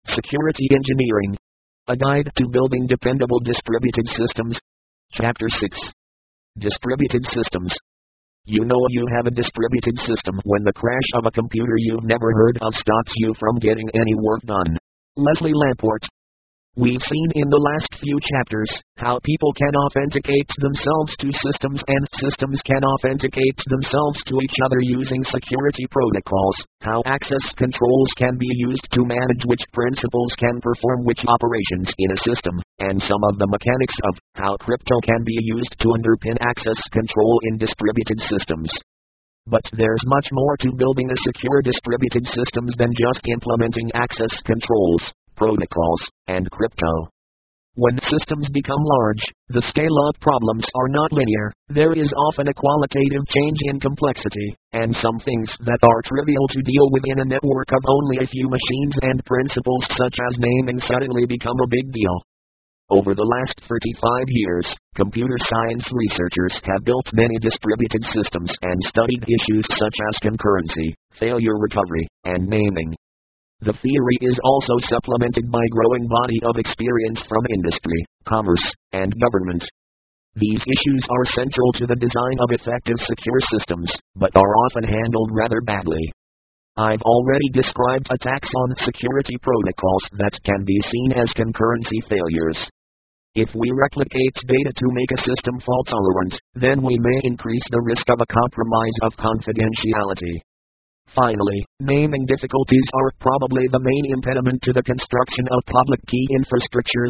Security Engineering. A Guide to Building Dependable Distributed Systems. Chapter 6. Distributed Systems. You know you have a distributed system when the crash of a computer you've never heard of stops you from getting any work done. Leslie Lamport. We've seen in the last few chapters how people can authenticate themselves to systems and systems can authenticate themselves to each other using security protocols, how access controls can be used to manage which principals can perform which operations in a system, and some of the mechanics of how crypto can be used to underpin access control in distributed systems. But there's much more to building a secure distributed systems than just implementing access controls, protocols, and crypto. When systems become large, the scale-up problems are not linear. There is often a qualitative change in complexity, and some things that are trivial to deal with in a network of only a few machines and principles such as naming suddenly become a big deal. Over the last 35 years, computer science researchers have built many distributed systems and studied issues such as concurrency, failure recovery, and naming. The theory is also supplemented by growing body of experience from industry, commerce, and government. These issues are central to the design of effective secure systems, but are often handled rather badly. I've already described attacks on security protocols that can be seen as concurrency failures. If we replicate data to make a system fault-tolerant, then we may increase the risk of a compromise of confidentiality. Finally, naming difficulties are probably the main impediment to the construction of public key infrastructures.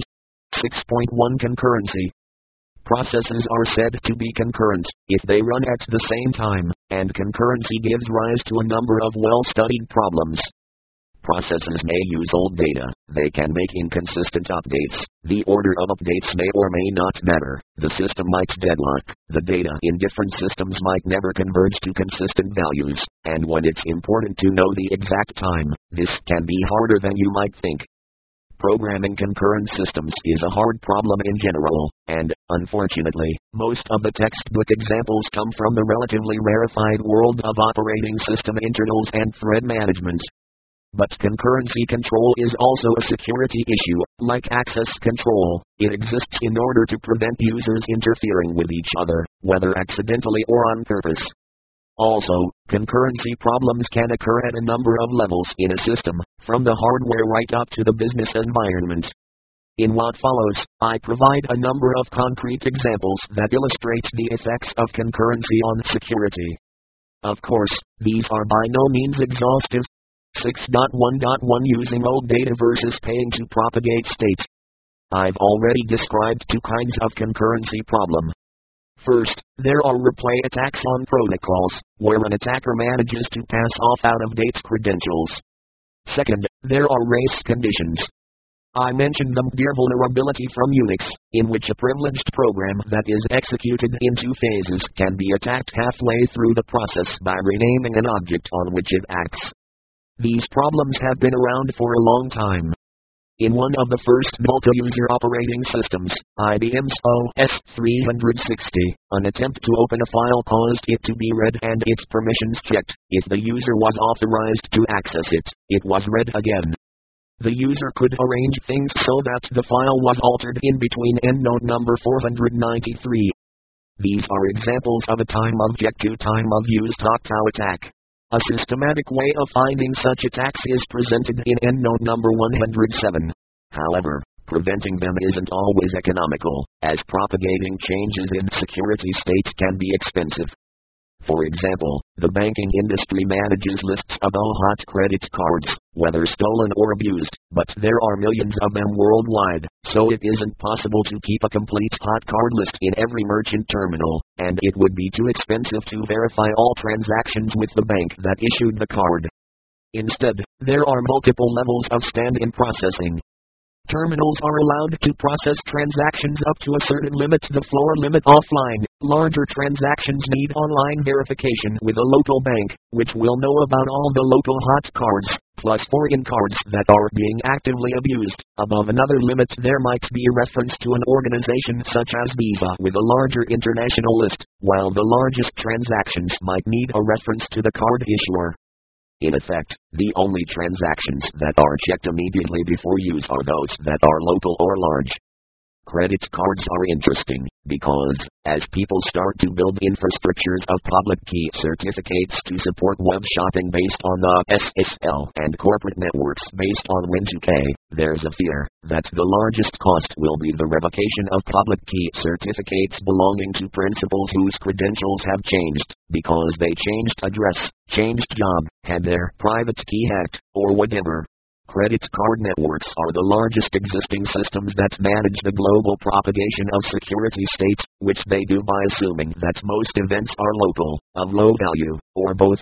6.1 Concurrency. Processes are said to be concurrent if they run at the same time, and concurrency gives rise to a number of well-studied problems. Processes may use old data, they can make inconsistent updates, the order of updates may or may not matter, the system might deadlock, the data in different systems might never converge to consistent values, and when it's important to know the exact time, this can be harder than you might think. Programming concurrent systems is a hard problem in general, and, unfortunately, most of the textbook examples come from the relatively rarefied world of operating system internals and thread management. But concurrency control is also a security issue, like access control. It exists in order to prevent users interfering with each other, whether accidentally or on purpose. Also, concurrency problems can occur at a number of levels in a system, from the hardware right up to the business environment. In what follows, I provide a number of concrete examples that illustrate the effects of concurrency on security. Of course, these are by no means exhaustive. 6.1.1 Using old data versus paying to propagate state. I've already described two kinds of concurrency problem. First, there are replay attacks on protocols, where an attacker manages to pass off out-of-date credentials. Second, there are race conditions. I mentioned the MDIR vulnerability from Unix, in which a privileged program that is executed in two phases can be attacked halfway through the process by renaming an object on which it acts. These problems have been around for a long time. In one of the first multi-user operating systems, IBM's OS-360, an attempt to open a file caused it to be read and its permissions checked. If the user was authorized to access it, it was read again. The user could arrange things so that the file was altered in between endnote number 493. These are examples of a time-of-jet to time-of-use TOW attack. A systematic way of finding such attacks is presented in endnote number 107. However, preventing them isn't always economical, as propagating changes in security state can be expensive. For example, the banking industry manages lists of all hot credit cards, whether stolen or abused, but there are millions of them worldwide, so it isn't possible to keep a complete hot card list in every merchant terminal, and it would be too expensive to verify all transactions with the bank that issued the card. Instead, there are multiple levels of stand-in processing. Terminals are allowed to process transactions up to a certain limit, the floor limit offline. Larger transactions need online verification with a local bank, which will know about all the local hot cards, plus foreign cards that are being actively abused. Above another limit there might be a reference to an organization such as Visa with a larger international list, while the largest transactions might need a reference to the card issuer. In effect, the only transactions that are checked immediately before use are those that are local or large. Credit cards are interesting because, as people start to build infrastructures of public key certificates to support web shopping based on the SSL and corporate networks based on Win2K, there's a fear that the largest cost will be the revocation of public key certificates belonging to principals whose credentials have changed because they changed address, changed job, had their private key hacked, or whatever. Credit card networks are the largest existing systems that manage the global propagation of security states, which they do by assuming that most events are local, of low value, or both.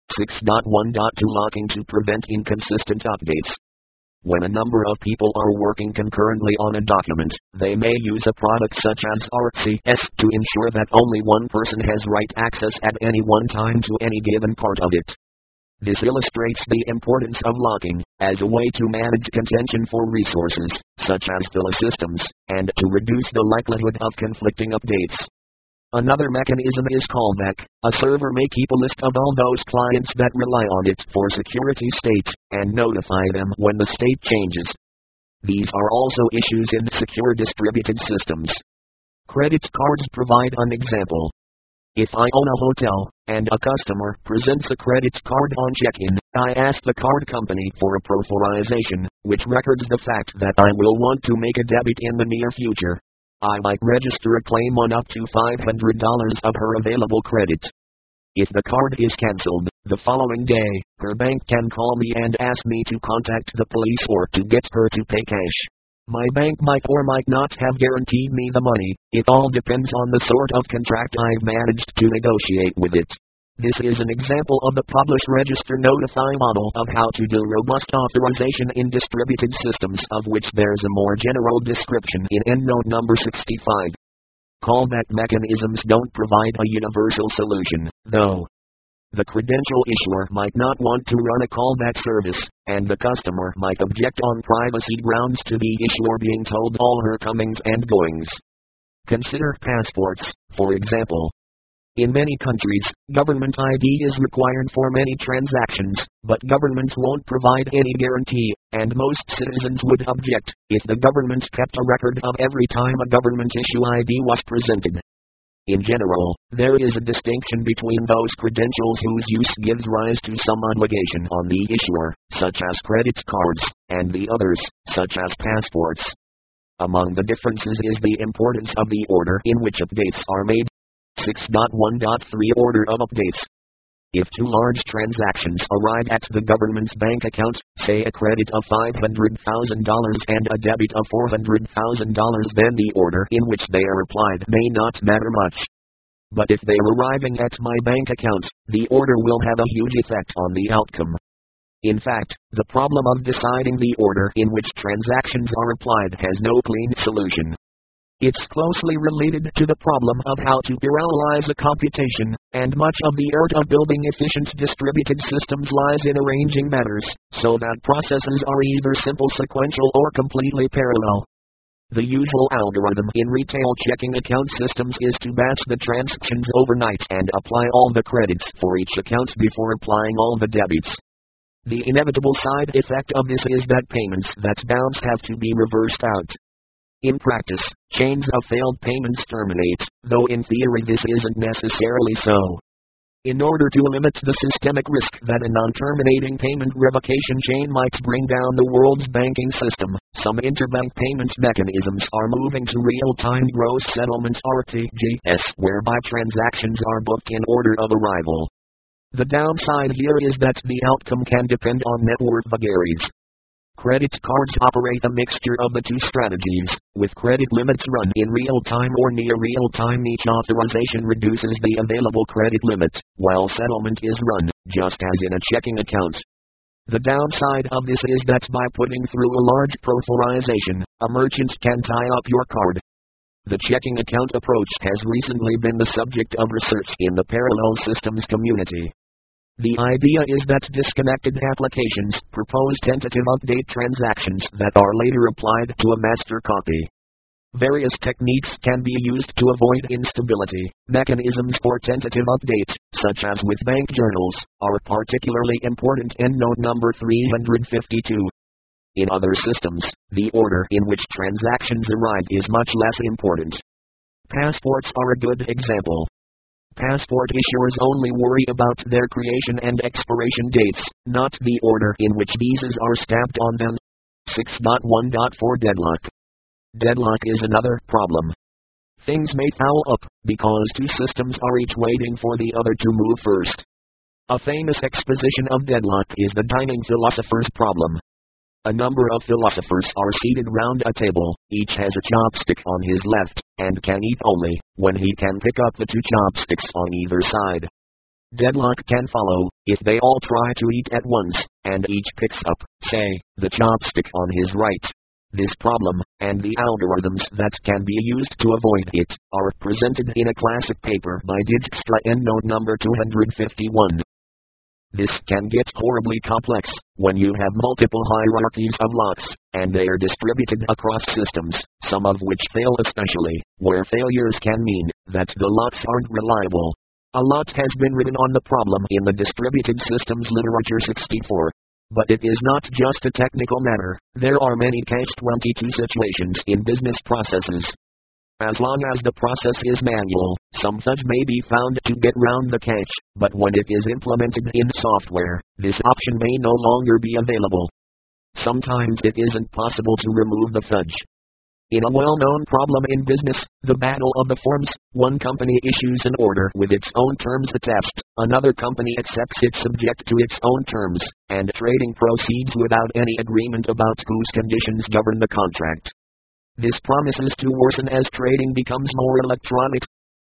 6.1.2 Locking to prevent inconsistent updates. When a number of people are working concurrently on a document, they may use a product such as RCS to ensure that only one person has write access at any one time to any given part of it. This illustrates the importance of locking, as a way to manage contention for resources, such as file systems, and to reduce the likelihood of conflicting updates. Another mechanism is callback. A server may keep a list of all those clients that rely on it for security state, and notify them when the state changes. These are also issues in secure distributed systems. Credit cards provide an example. If I own a hotel, and a customer presents a credit card on check-in, I ask the card company for a proforization, which records the fact that I will want to make a debit in the near future. I might register a claim on up to $500 of her available credit. If the card is cancelled, the following day, her bank can call me and ask me to contact the police or to get her to pay cash. My bank might or might not have guaranteed me the money. It all depends on the sort of contract I've managed to negotiate with it. This is an example of the publish register notify model of how to do robust authorization in distributed systems, of which there's a more general description in EndNote number 65. Callback mechanisms don't provide a universal solution, though. The credential issuer might not want to run a callback service, and the customer might object on privacy grounds to the issuer being told all her comings and goings. Consider passports, for example. In many countries, government ID is required for many transactions, but governments won't provide any guarantee, and most citizens would object if the government kept a record of every time a government issue ID was presented. In general, there is a distinction between those credentials whose use gives rise to some obligation on the issuer, such as credit cards, and the others, such as passports. Among the differences is the importance of the order in which updates are made. 6.1.3 Order of updates. If two large transactions arrive at the government's bank account, say a credit of $500,000 and a debit of $400,000, then the order in which they are applied may not matter much. But if they are arriving at my bank account, the order will have a huge effect on the outcome. In fact, the problem of deciding the order in which transactions are applied has no clean solution. It's closely related to the problem of how to parallelize a computation, and much of the art of building efficient distributed systems lies in arranging matters, so that processes are either simple sequential or completely parallel. The usual algorithm in retail checking account systems is to batch the transactions overnight and apply all the credits for each account before applying all the debits. The inevitable side effect of this is that payments that bounce have to be reversed out. In practice, chains of failed payments terminate, though in theory this isn't necessarily so. In order to limit the systemic risk that a non-terminating payment revocation chain might bring down the world's banking system, some interbank payment mechanisms are moving to real-time gross settlement (RTGS), whereby transactions are booked in order of arrival. The downside here is that the outcome can depend on network vagaries. Credit cards operate a mixture of the two strategies, with credit limits run in real time or near real time. Each authorization reduces the available credit limit, while settlement is run, just as in a checking account. The downside of this is that by putting through a large proforization, a merchant can tie up your card. The checking account approach has recently been the subject of research in the parallel systems community. The idea is that disconnected applications propose tentative update transactions that are later applied to a master copy. Various techniques can be used to avoid instability. Mechanisms for tentative update, such as with bank journals, are particularly important. Endnote number 352. In other systems, the order in which transactions arrive is much less important. Passports are a good example. Passport issuers only worry about their creation and expiration dates, not the order in which visas are stamped on them. 6.1.4 Deadlock. Deadlock is another problem. Things may foul up, because two systems are each waiting for the other to move first. A famous exposition of deadlock is the dining philosopher's problem. A number of philosophers are seated round a table, each has a chopstick on his left, and can eat only when he can pick up the two chopsticks on either side. Deadlock can follow, if they all try to eat at once, and each picks up, say, the chopstick on his right. This problem, and the algorithms that can be used to avoid it, are presented in a classic paper by Dijkstra. Endnote number 251. This can get horribly complex when you have multiple hierarchies of locks, and they are distributed across systems, some of which fail, especially where failures can mean that the locks aren't reliable. A lot has been written on the problem in the distributed systems literature 64. But it is not just a technical matter. There are many catch-22 situations in business processes. As long as the process is manual, some fudge may be found to get round the catch, but when it is implemented in software, this option may no longer be available. Sometimes it isn't possible to remove the fudge. In a well-known problem in business, the battle of the forms, one company issues an order with its own terms attached, another company accepts it subject to its own terms, and trading proceeds without any agreement about whose conditions govern the contract. This promises to worsen as trading becomes more electronic.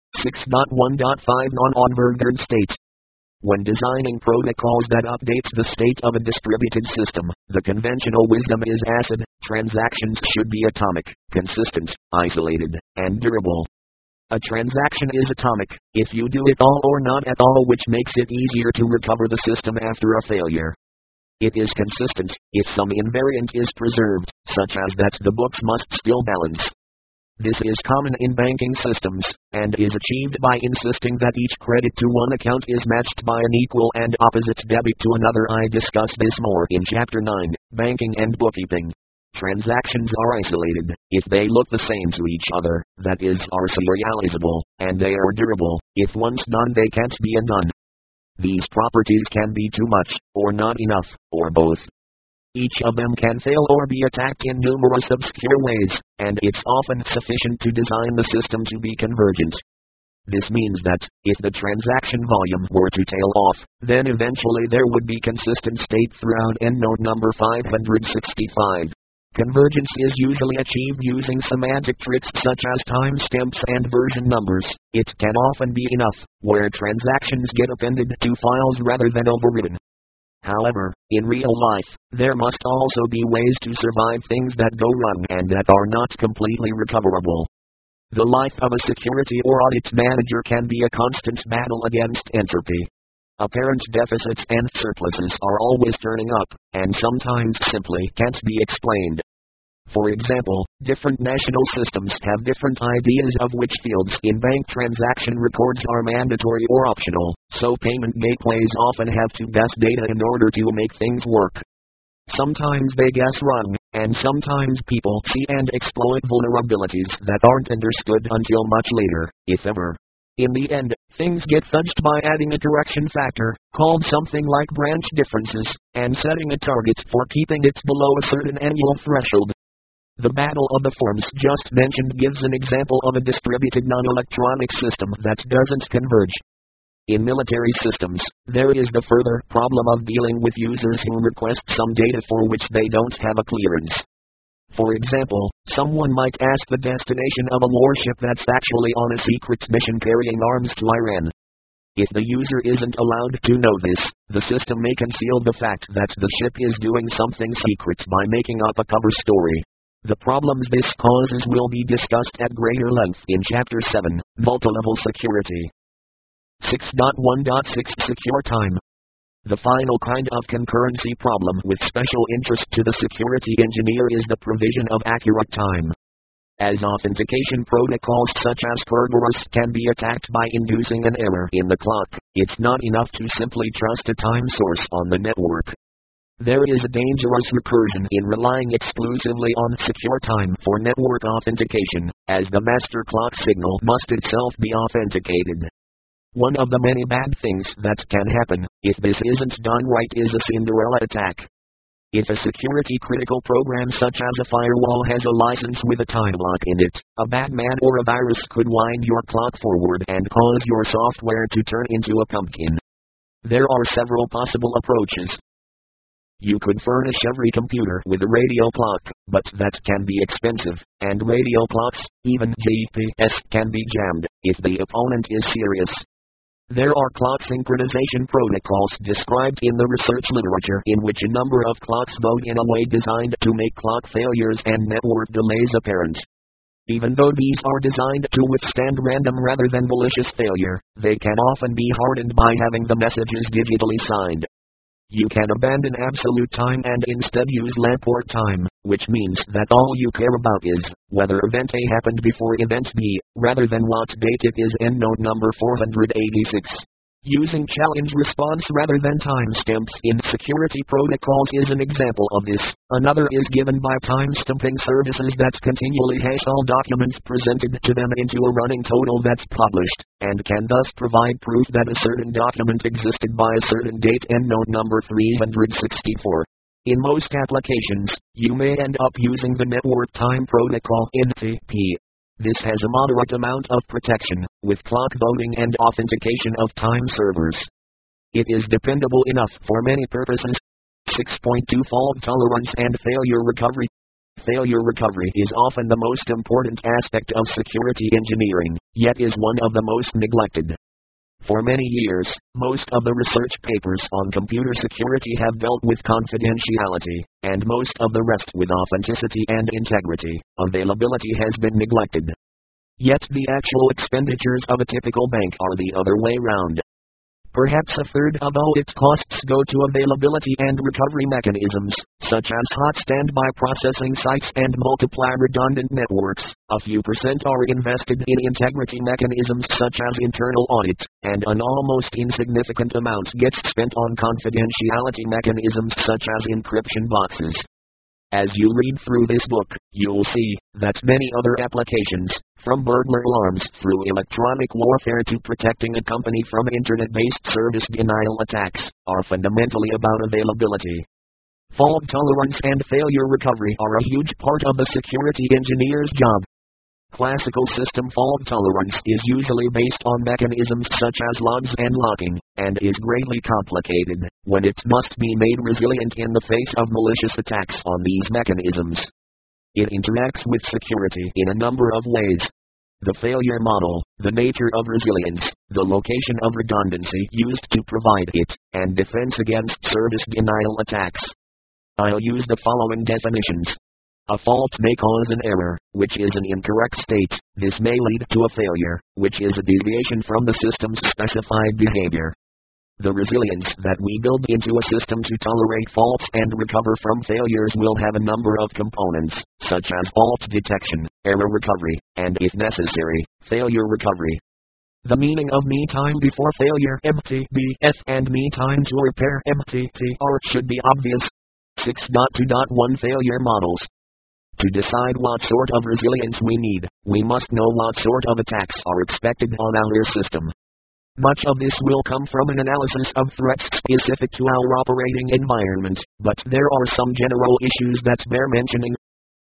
6.1.5 Non-Onvergerd state. When designing protocols that updates the state of a distributed system, the conventional wisdom is acid. Transactions should be atomic, consistent, isolated, and durable. A transaction is atomic if you do it all or not at all, which makes it easier to recover the system after a failure. It is consistent if some invariant is preserved, such as that the books must still balance. This is common in banking systems, and is achieved by insisting that each credit to one account is matched by an equal and opposite debit to another. I discuss this more in Chapter 9, Banking and Bookkeeping. Transactions are isolated if they look the same to each other, that is, are serializable, and they are durable if once done they can't be undone. These properties can be too much, or not enough, or both. Each of them can fail or be attacked in numerous obscure ways, and it's often sufficient to design the system to be convergent. This means that, if the transaction volume were to tail off, then eventually there would be consistent state throughout. Endnote number 565. Convergence is usually achieved using semantic tricks such as timestamps and version numbers. It can often be enough, where transactions get appended to files rather than overridden. However, in real life, there must also be ways to survive things that go wrong and that are not completely recoverable. The life of a security or audit manager can be a constant battle against entropy. Apparent deficits and surpluses are always turning up, and sometimes simply can't be explained. For example, different national systems have different ideas of which fields in bank transaction records are mandatory or optional, so payment gateways often have to guess data in order to make things work. Sometimes they guess wrong, and sometimes people see and exploit vulnerabilities that aren't understood until much later, if ever. In the end, things get fudged by adding a correction factor, called something like branch differences, and setting a target for keeping it below a certain annual threshold. The battle of the forms just mentioned gives an example of a distributed non-electronic system that doesn't converge. In military systems, there is the further problem of dealing with users who request some data for which they don't have a clearance. For example, someone might ask the destination of a warship that's actually on a secret mission carrying arms to Iran. If the user isn't allowed to know this, the system may conceal the fact that the ship is doing something secret by making up a cover story. The problems this causes will be discussed at greater length in Chapter 7, Multilevel Security. 6.1.6 Secure Time. The final kind of concurrency problem with special interest to the security engineer is the provision of accurate time. as authentication protocols such as Kerberos can be attacked by inducing an error in the clock. It's not enough to simply trust a time source on the network. There is a dangerous recursion in relying exclusively on secure time for network authentication, as the master clock signal must itself be authenticated. One of the many bad things that can happen, if this isn't done right, is a Cinderella attack. If a security-critical program such as a firewall has a license with a time lock in it, a bad man or a virus could wind your clock forward and cause your software to turn into a pumpkin. There are several possible approaches. You could furnish every computer with a radio clock, but that can be expensive, and radio clocks, even GPS, can be jammed if the opponent is serious. There are clock synchronization protocols described in the research literature in which a number of clocks vote in a way designed to make clock failures and network delays apparent. Even though these are designed to withstand random rather than malicious failure, they can often be hardened by having the messages digitally signed. You can abandon absolute time and instead use Lamport time, which means that all you care about is whether event A happened before event B, rather than what date it is. Endnote number 486. Using challenge response rather than timestamps in security protocols is an example of this. Another is given by timestamping services that continually hash all documents presented to them into a running total that's published, and can thus provide proof that a certain document existed by a certain date. Endnote number 364. In most applications, you may end up using the Network Time Protocol (NTP). This has a moderate amount of protection, with clock voting and authentication of time servers. It is dependable enough for many purposes. 6.2 Fault tolerance and failure recovery. Failure recovery is often the most important aspect of security engineering, yet is one of the most neglected. For many years, most of the research papers on computer security have dealt with confidentiality, and most of the rest with authenticity and integrity. Availability has been neglected. Yet the actual expenditures of a typical bank are the other way round. Perhaps a third of all its costs go to availability and recovery mechanisms, such as hot standby processing sites and multiply redundant networks. A few percent are invested in integrity mechanisms such as internal audit, and an almost insignificant amount gets spent on confidentiality mechanisms such as encryption boxes. As you read through this book, you'll see that many other applications, from burglar alarms through electronic warfare to protecting a company from internet-based service denial attacks, are fundamentally about availability. Fault tolerance and failure recovery are a huge part of the security engineer's job. Classical system fault tolerance is usually based on mechanisms such as logs and locking, and is greatly complicated when it must be made resilient in the face of malicious attacks on these mechanisms. It interacts with security in a number of ways. The failure model, the nature of resilience, the location of redundancy used to provide it, and defense against service denial attacks. I'll use the following definitions. A fault may cause an error, which is an incorrect state. This may lead to a failure, which is a deviation from the system's specified behavior. The resilience that we build into a system to tolerate faults and recover from failures will have a number of components, such as fault detection, error recovery, and if necessary, failure recovery. The meaning of me time before failure (MTBF) and me time to repair (MTTR) should be obvious. 6.2.1 Failure models. To decide what sort of resilience we need, we must know what sort of attacks are expected on our system. Much of this will come from an analysis of threats specific to our operating environment, but there are some general issues that bear mentioning.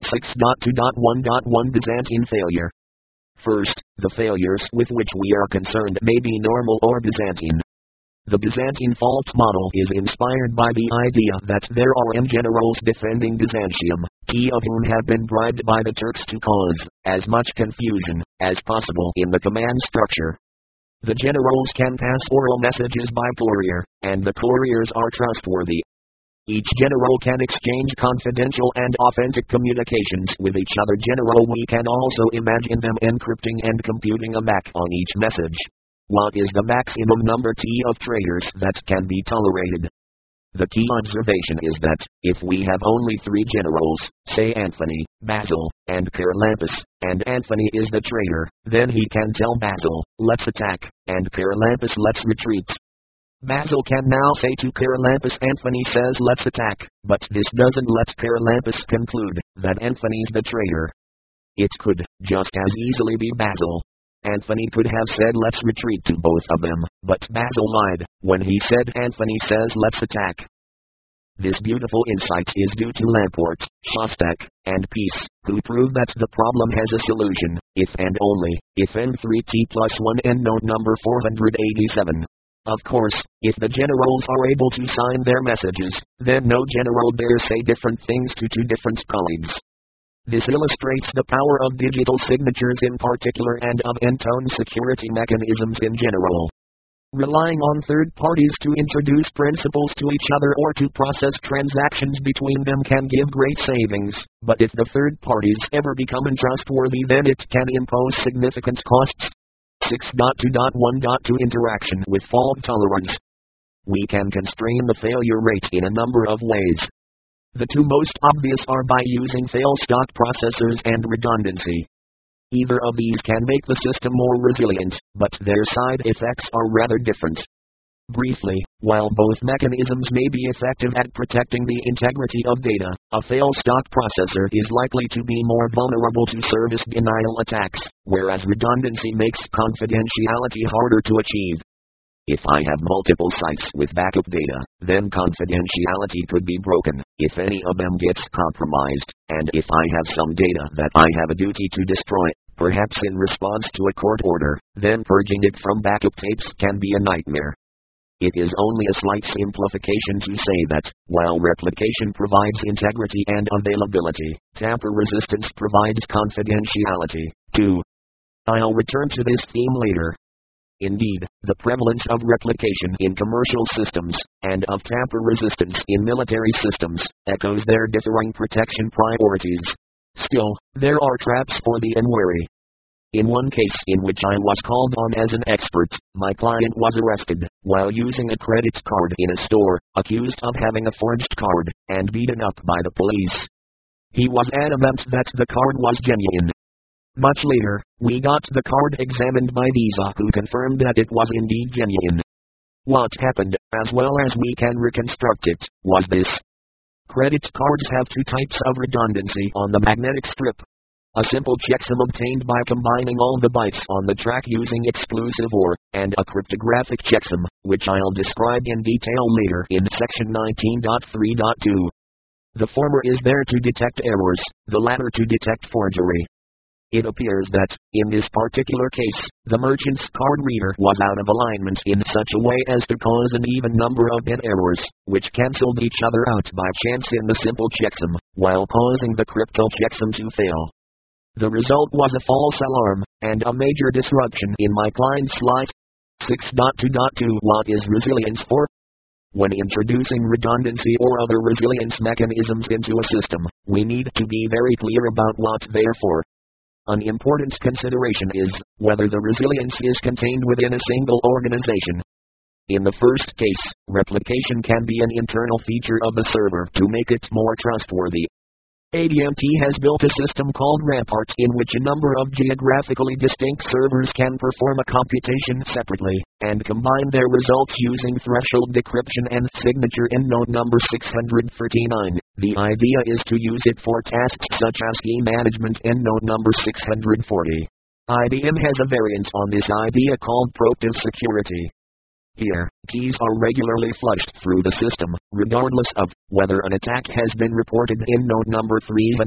6.2.1.1 Byzantine failure. First, the failures with which we are concerned may be normal or Byzantine. The Byzantine fault model is inspired by the idea that there are generals defending Byzantium, key of whom have been bribed by the Turks to cause as much confusion as possible in the command structure. The generals can pass oral messages by courier, and the couriers are trustworthy. Each general can exchange confidential and authentic communications with each other general. We can also imagine them encrypting and computing a MAC on each message. What is the maximum number T of traitors that can be tolerated? The key observation is that, if we have only 3 generals, say Anthony, Basil, and Charalampus, and Anthony is the traitor, then he can tell Basil, let's attack, and Charalampus, let's retreat. Basil can now say to Charalampus, Anthony says let's attack, but this doesn't let Charalampus conclude that Anthony's the traitor. It could just as easily be Basil. Anthony could have said let's retreat to both of them, but Basil lied when he said Anthony says let's attack. This beautiful insight is due to Laporte, Shostak, and Peace, who prove that the problem has a solution, if and only, if N3T+1 endnote number 487. Of course, if the generals are able to sign their messages, then no general dare say different things to 2 different colleagues. This illustrates the power of digital signatures in particular and of end-tone security mechanisms in general. Relying on third parties to introduce principals to each other or to process transactions between them can give great savings, but if the third parties ever become untrustworthy, then it can impose significant costs. 6.2.1.2 Interaction with fault tolerance. We can constrain the failure rate in a number of ways. The 2 most obvious are by using fail-stock processors and redundancy. Either of these can make the system more resilient, but their side effects are rather different. Briefly, while both mechanisms may be effective at protecting the integrity of data, a fail-stock processor is likely to be more vulnerable to service denial attacks, whereas redundancy makes confidentiality harder to achieve. If I have multiple sites with backup data, then confidentiality could be broken if any of them gets compromised, and if I have some data that I have a duty to destroy, perhaps in response to a court order, then purging it from backup tapes can be a nightmare. It is only a slight simplification to say that, while replication provides integrity and availability, tamper resistance provides confidentiality, too. I'll return to this theme later. Indeed, the prevalence of replication in commercial systems, and of tamper resistance in military systems, echoes their differing protection priorities. Still, there are traps for the unwary. In one case in which I was called on as an expert, my client was arrested while using a credit card in a store, accused of having a forged card, and beaten up by the police. He was adamant that the card was genuine. Much later, we got the card examined by Visa, who confirmed that it was indeed genuine. What happened, as well as we can reconstruct it, was this. Credit cards have 2 types of redundancy on the magnetic strip. A simple checksum obtained by combining all the bytes on the track using exclusive OR, and a cryptographic checksum, which I'll describe in detail later in section 19.3.2. The former is there to detect errors, the latter to detect forgery. It appears that, in this particular case, the merchant's card reader was out of alignment in such a way as to cause an even number of bit errors, which cancelled each other out by chance in the simple checksum, while causing the crypto checksum to fail. The result was a false alarm, and a major disruption in my client's flight. 6.2.2 What is resilience for? When introducing redundancy or other resilience mechanisms into a system, we need to be very clear about what they are for. An important consideration is whether the resilience is contained within a single organization. In the first case, replication can be an internal feature of the server to make it more trustworthy. AT&T has built a system called Rampart in which a number of geographically distinct servers can perform a computation separately, and combine their results using threshold decryption and signature endnote number 639. The idea is to use it for tasks such as key management endnote number 640. IBM has a variant on this idea called Proactive Security. Here, keys are regularly flushed through the system, regardless of whether an attack has been reported in node number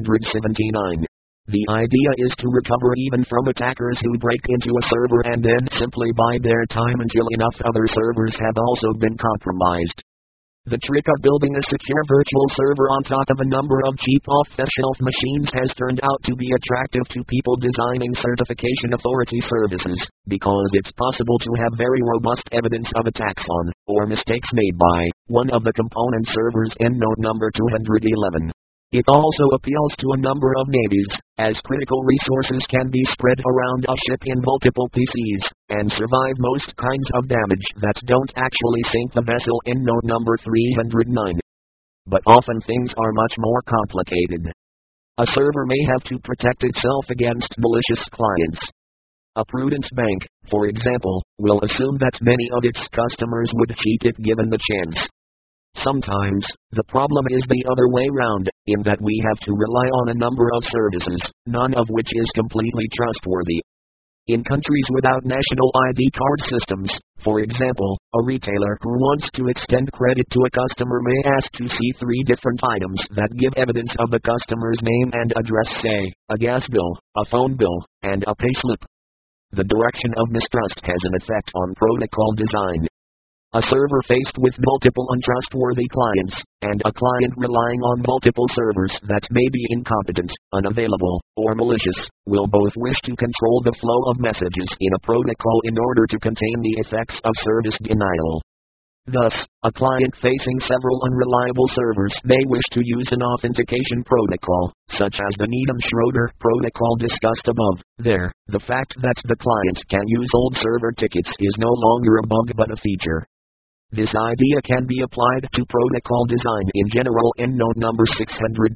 379. The idea is to recover even from attackers who break into a server and then simply bide their time until enough other servers have also been compromised. The trick of building a secure virtual server on top of a number of cheap off-the-shelf machines has turned out to be attractive to people designing certification authority services, because it's possible to have very robust evidence of attacks on, or mistakes made by, one of the component servers in node number 211. It also appeals to a number of navies, as critical resources can be spread around a ship in multiple PCs, and survive most kinds of damage that don't actually sink the vessel in note number 309. But often things are much more complicated. A server may have to protect itself against malicious clients. A prudent bank, for example, will assume that many of its customers would cheat if given the chance. Sometimes, the problem is the other way round, in that we have to rely on a number of services, none of which is completely trustworthy. In countries without national ID card systems, for example, a retailer who wants to extend credit to a customer may ask to see 3 different items that give evidence of the customer's name and address, say, a gas bill, a phone bill, and a payslip. The direction of mistrust has an effect on protocol design. A server faced with multiple untrustworthy clients, and a client relying on multiple servers that may be incompetent, unavailable, or malicious, will both wish to control the flow of messages in a protocol in order to contain the effects of service denial. Thus, a client facing several unreliable servers may wish to use an authentication protocol, such as the Needham-Schroeder protocol discussed above. There, the fact that the client can use old server tickets is no longer a bug but a feature. This idea can be applied to protocol design in general in note number 623.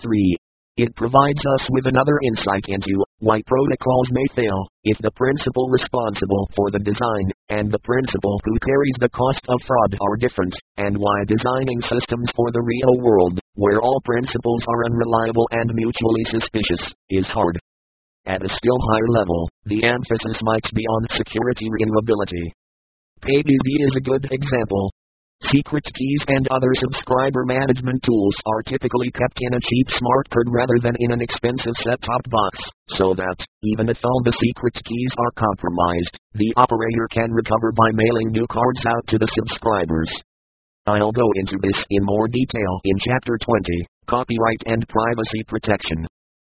It provides us with another insight into why protocols may fail, if the principle responsible for the design, and the principle who carries the cost of fraud are different, and why designing systems for the real world, where all principles are unreliable and mutually suspicious, is hard. At a still higher level, the emphasis might be on security renewability. PayBeezy is a good example. Secret keys and other subscriber management tools are typically kept in a cheap smart card rather than in an expensive set-top box, so that, even if all the secret keys are compromised, the operator can recover by mailing new cards out to the subscribers. I'll go into this in more detail in Chapter 20, Copyright and Privacy Protection.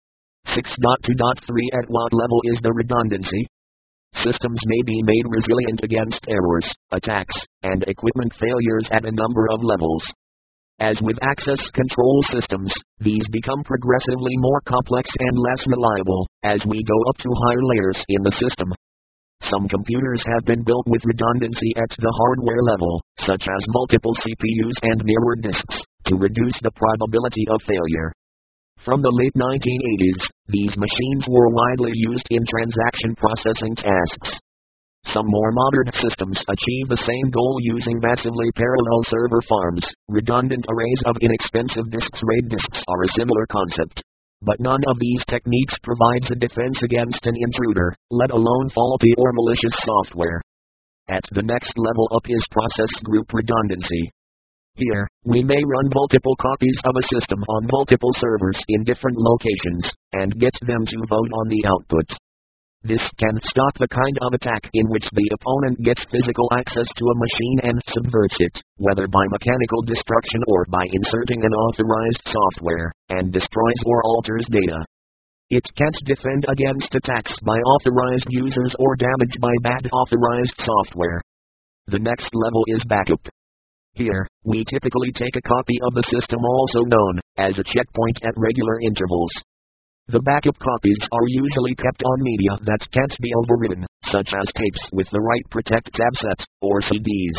6.2.3 At what level is the redundancy? Systems may be made resilient against errors, attacks, and equipment failures at a number of levels. As with access control systems, these become progressively more complex and less reliable, as we go up to higher layers in the system. Some computers have been built with redundancy at the hardware level, such as multiple CPUs and mirror disks, to reduce the probability of failure. From the late 1980s, these machines were widely used in transaction processing tasks. Some more modern systems achieve the same goal using massively parallel server farms. Redundant arrays of inexpensive disks. RAID disks are a similar concept. But none of these techniques provides a defense against an intruder, let alone faulty or malicious software. At the next level up is process group redundancy. Here, we may run multiple copies of a system on multiple servers in different locations, and get them to vote on the output. This can stop the kind of attack in which the opponent gets physical access to a machine and subverts it, whether by mechanical destruction or by inserting unauthorized software, and destroys or alters data. It can't defend against attacks by authorized users or damage by bad authorized software. The next level is backup. Here, we typically take a copy of the system, also known as a checkpoint, at regular intervals. The backup copies are usually kept on media that can't be overwritten, such as tapes with the right protect tab set, or CDs.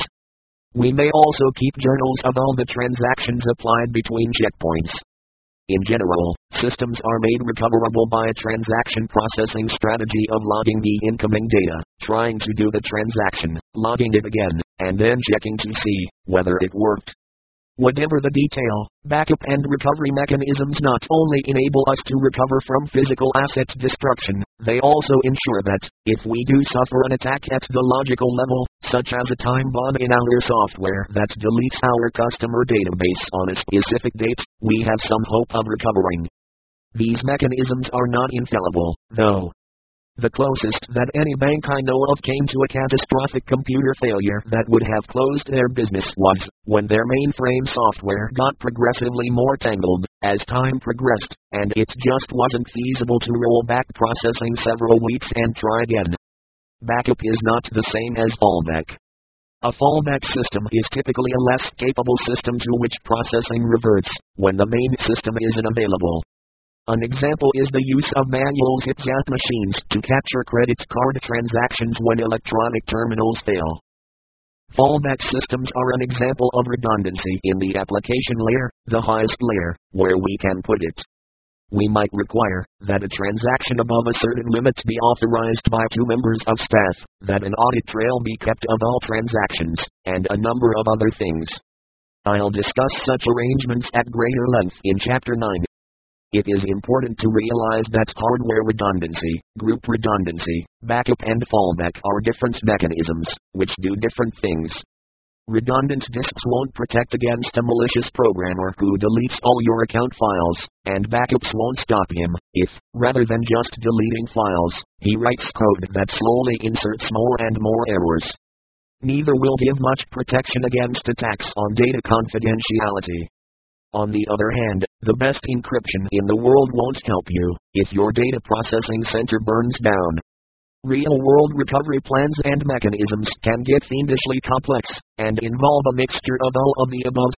We may also keep journals of all the transactions applied between checkpoints. In general, systems are made recoverable by a transaction processing strategy of logging the incoming data, trying to do the transaction, logging it again, and then checking to see whether it worked. Whatever the detail, backup and recovery mechanisms not only enable us to recover from physical asset destruction, they also ensure that, if we do suffer an attack at the logical level, such as a time bomb in our software that deletes our customer database on a specific date, we have some hope of recovering. These mechanisms are not infallible, though. The closest that any bank I know of came to a catastrophic computer failure that would have closed their business was when their mainframe software got progressively more tangled as time progressed, and it just wasn't feasible to roll back processing several weeks and try again. Backup is not the same as fallback. A fallback system is typically a less capable system to which processing reverts when the main system isn't available. An example is the use of manual zip-zap machines to capture credit card transactions when electronic terminals fail. Fallback systems are an example of redundancy in the application layer, the highest layer, where we can put it. We might require that a transaction above a certain limit be authorized by 2 members of staff, that an audit trail be kept of all transactions, and a number of other things. I'll discuss such arrangements at greater length in Chapter 9. It is important to realize that hardware redundancy, group redundancy, backup and fallback are different mechanisms, which do different things. Redundant disks won't protect against a malicious programmer who deletes all your account files, and backups won't stop him if, rather than just deleting files, he writes code that slowly inserts more and more errors. Neither will give much protection against attacks on data confidentiality. On the other hand, the best encryption in the world won't help you if your data processing center burns down. Real-world recovery plans and mechanisms can get fiendishly complex, and involve a mixture of all of the above.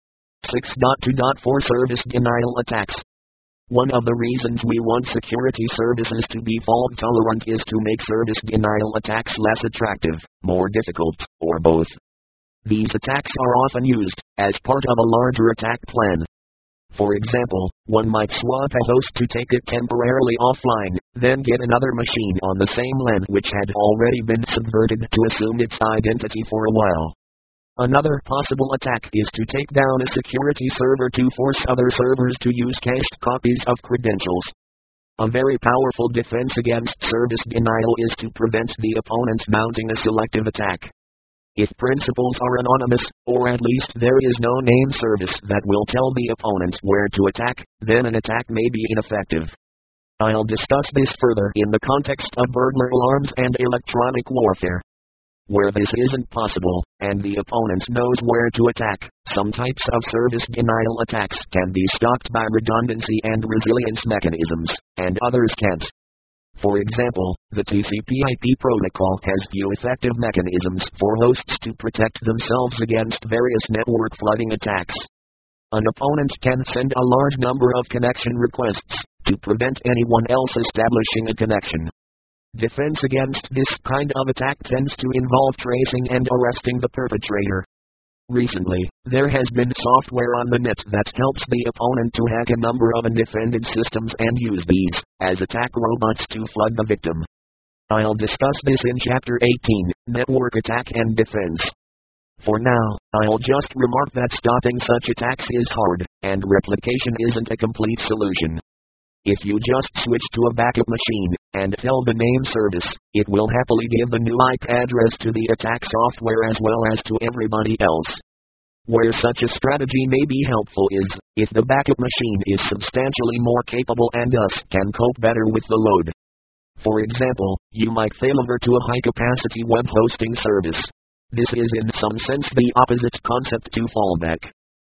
6.2.4 Service denial attacks. One of the reasons we want security services to be fault-tolerant is to make service denial attacks less attractive, more difficult, or both. These attacks are often used as part of a larger attack plan. For example, one might swap a host to take it temporarily offline, then get another machine on the same LAN which had already been subverted to assume its identity for a while. Another possible attack is to take down a security server to force other servers to use cached copies of credentials. A very powerful defense against service denial is to prevent the opponent mounting a selective attack. If principals are anonymous, or at least there is no name service that will tell the opponent where to attack, then an attack may be ineffective. I'll discuss this further in the context of burglar alarms and electronic warfare. Where this isn't possible, and the opponent knows where to attack, some types of service denial attacks can be stopped by redundancy and resilience mechanisms, and others can't. For example, the TCP/IP protocol has few effective mechanisms for hosts to protect themselves against various network flooding attacks. An opponent can send a large number of connection requests to prevent anyone else establishing a connection. Defense against this kind of attack tends to involve tracing and arresting the perpetrator. Recently, there has been software on the net that helps the opponent to hack a number of undefended systems and use these as attack robots to flood the victim. I'll discuss this in Chapter 18, Network Attack and Defense. For now, I'll just remark that stopping such attacks is hard, and replication isn't a complete solution. If you just switch to a backup machine, and tell the name service, it will happily give the new IP address to the attack software as well as to everybody else. Where such a strategy may be helpful is, if the backup machine is substantially more capable and thus can cope better with the load. For example, you might failover to a high-capacity web hosting service. This is in some sense the opposite concept to fallback.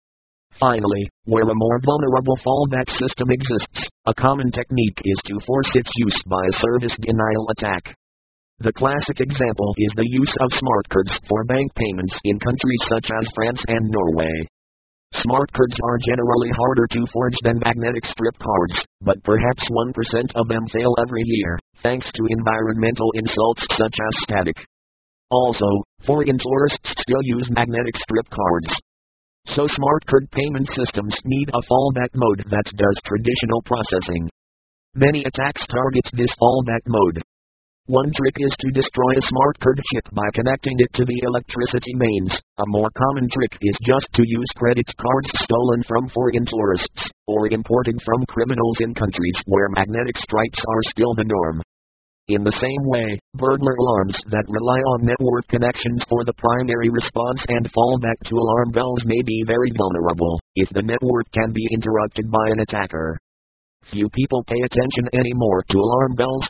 Finally, where a more vulnerable fallback system exists, a common technique is to force its use by a service denial attack. The classic example is the use of smart cards for bank payments in countries such as France and Norway. Smart cards are generally harder to forge than magnetic strip cards, but perhaps 1% of them fail every year, thanks to environmental insults such as static. Also, foreign tourists still use magnetic strip cards. So smart card payment systems need a fallback mode that does traditional processing. Many attacks target this fallback mode. One trick is to destroy a smart card chip by connecting it to the electricity mains. A more common trick is just to use credit cards stolen from foreign tourists, or imported from criminals in countries where magnetic stripes are still the norm. In the same way, burglar alarms that rely on network connections for the primary response and fallback to alarm bells may be very vulnerable if the network can be interrupted by an attacker. Few people pay attention anymore to alarm bells.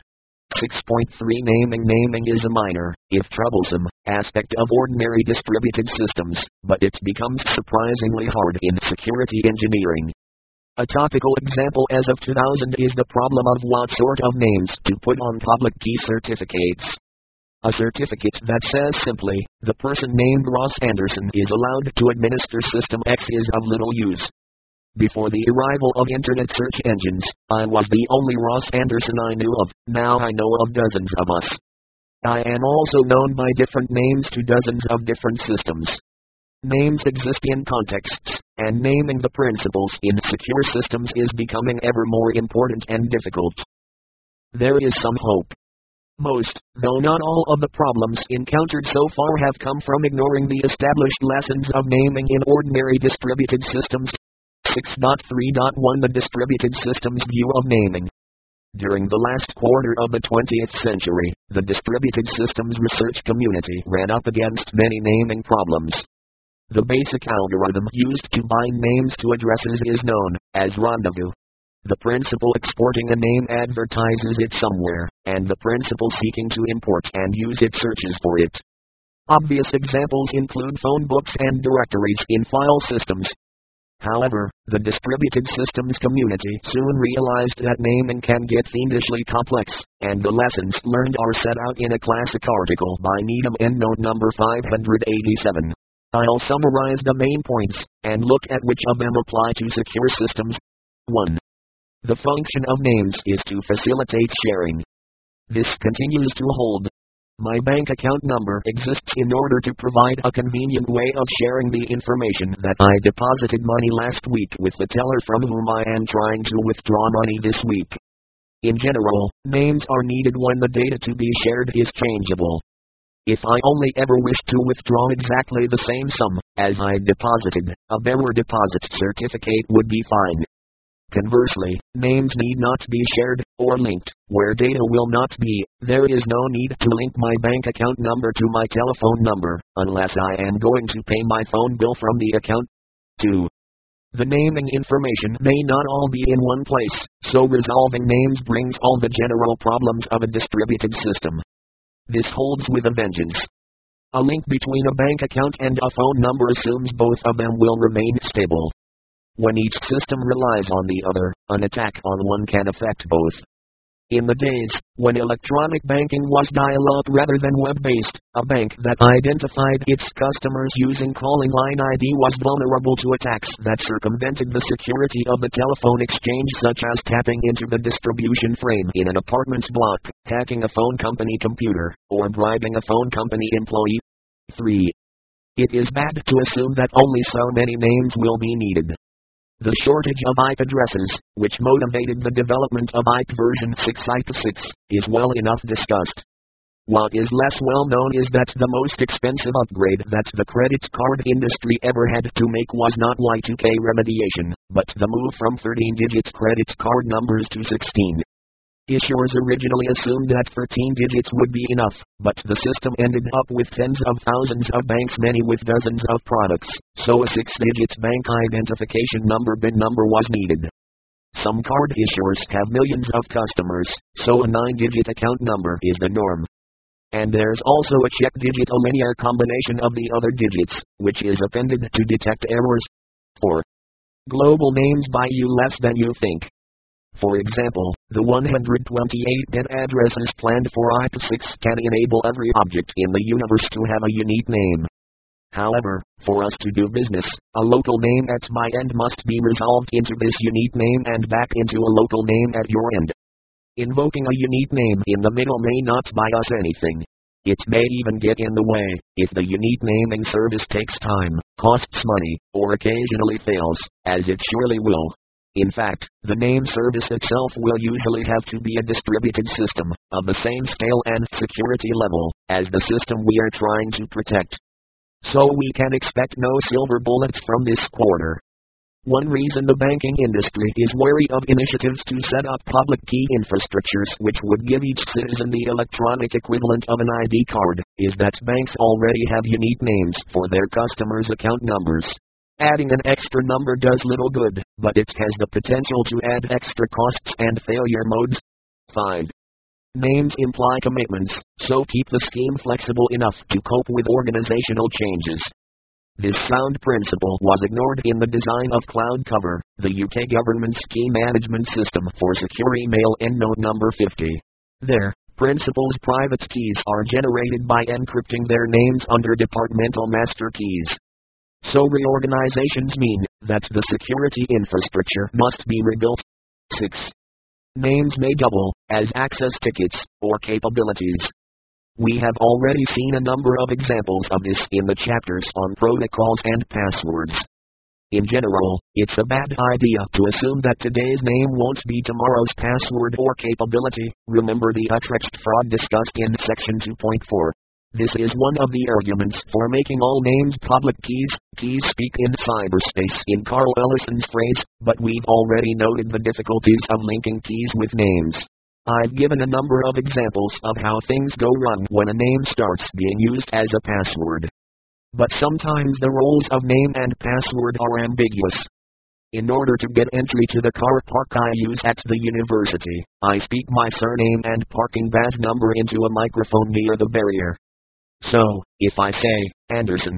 6.3 Naming is a minor, if troublesome, aspect of ordinary distributed systems, but it becomes surprisingly hard in security engineering. A topical example as of 2000 is the problem of what sort of names to put on public key certificates. A certificate that says simply, the person named Ross Anderson is allowed to administer System X is of little use. Before the arrival of internet search engines, I was the only Ross Anderson I knew of. Now I know of dozens of us. I am also known by different names to dozens of different systems. Names exist in contexts, and naming the principles in secure systems is becoming ever more important and difficult. There is some hope. Most, though not all of the problems encountered so far have come from ignoring the established lessons of naming in ordinary distributed systems. 6.3.1 The Distributed Systems View of Naming. During the last quarter of the 20th century, the distributed systems research community ran up against many naming problems. The basic algorithm used to bind names to addresses is known as rendezvous. The principal exporting a name advertises it somewhere, and the principal seeking to import and use it searches for it. Obvious examples include phone books and directories in file systems. However, the distributed systems community soon realized that naming can get fiendishly complex, and the lessons learned are set out in a classic article by Needham EndNote number 587. I'll summarize the main points, and look at which of them apply to secure systems. 1. The function of names is to facilitate sharing. This continues to hold. My bank account number exists in order to provide a convenient way of sharing the information that I deposited money last week with the teller from whom I am trying to withdraw money this week. In general, names are needed when the data to be shared is changeable. If I only ever wish to withdraw exactly the same sum as I deposited, a bearer deposit certificate would be fine. Conversely, names need not be shared, or linked, where data will not be. There is no need to link my bank account number to my telephone number, unless I am going to pay my phone bill from the account. 2. The naming information may not all be in one place, so resolving names brings all the general problems of a distributed system. This holds with a vengeance. A link between a bank account and a phone number assumes both of them will remain stable. When each system relies on the other, an attack on one can affect both. In the days when electronic banking was dial-up rather than web-based, a bank that identified its customers using calling line ID was vulnerable to attacks that circumvented the security of the telephone exchange, such as tapping into the distribution frame in an apartment block, hacking a phone company computer, or bribing a phone company employee. 3. It is bad to assume that only so many names will be needed. The shortage of IP addresses, which motivated the development of IP version 6 IP6, is well enough discussed. What is less well known is that the most expensive upgrade that the credit card industry ever had to make was not Y2K remediation, but the move from 13-digit credit card numbers to 16. Issuers originally assumed that 13 digits would be enough, but the system ended up with tens of thousands of banks, many with dozens of products, so a 6-digit bank identification number BIN number was needed. Some card issuers have millions of customers, so a 9-digit account number is the norm. And there's also a check digit, a linear combination of the other digits, which is appended to detect errors. 4. Global names buy you less than you think. For example, the 128-bit addresses planned for IP6 can enable every object in the universe to have a unique name. However, for us to do business, a local name at my end must be resolved into this unique name and back into a local name at your end. Invoking a unique name in the middle may not buy us anything. It may even get in the way, if the unique naming service takes time, costs money, or occasionally fails, as it surely will. In fact, the name service itself will usually have to be a distributed system, of the same scale and security level, as the system we are trying to protect. So we can expect no silver bullets from this quarter. One reason the banking industry is wary of initiatives to set up public key infrastructures which would give each citizen the electronic equivalent of an ID card, is that banks already have unique names for their customers' account numbers. Adding an extra number does little good, but it has the potential to add extra costs and failure modes. 5. Names imply commitments, so keep the scheme flexible enough to cope with organizational changes. This sound principle was ignored in the design of Cloud Cover, the UK government's key management system for secure email EndNote number 50. There, Principals' private keys are generated by encrypting their names under departmental master keys. So reorganizations mean that the security infrastructure must be rebuilt. 6. Names may double as access tickets or capabilities. We have already seen a number of examples of this in the chapters on protocols and passwords. In general, it's a bad idea to assume that today's name won't be tomorrow's password or capability. Remember the Utrecht fraud discussed in section 2.4. This is one of the arguments for making all names public keys. Keys speak in cyberspace in Carl Ellison's phrase, but we've already noted the difficulties of linking keys with names. I've given a number of examples of how things go wrong when a name starts being used as a password. But sometimes the roles of name and password are ambiguous. In order to get entry to the car park I use at the university, I speak my surname and parking badge number into a microphone near the barrier. So, if I say, Anderson,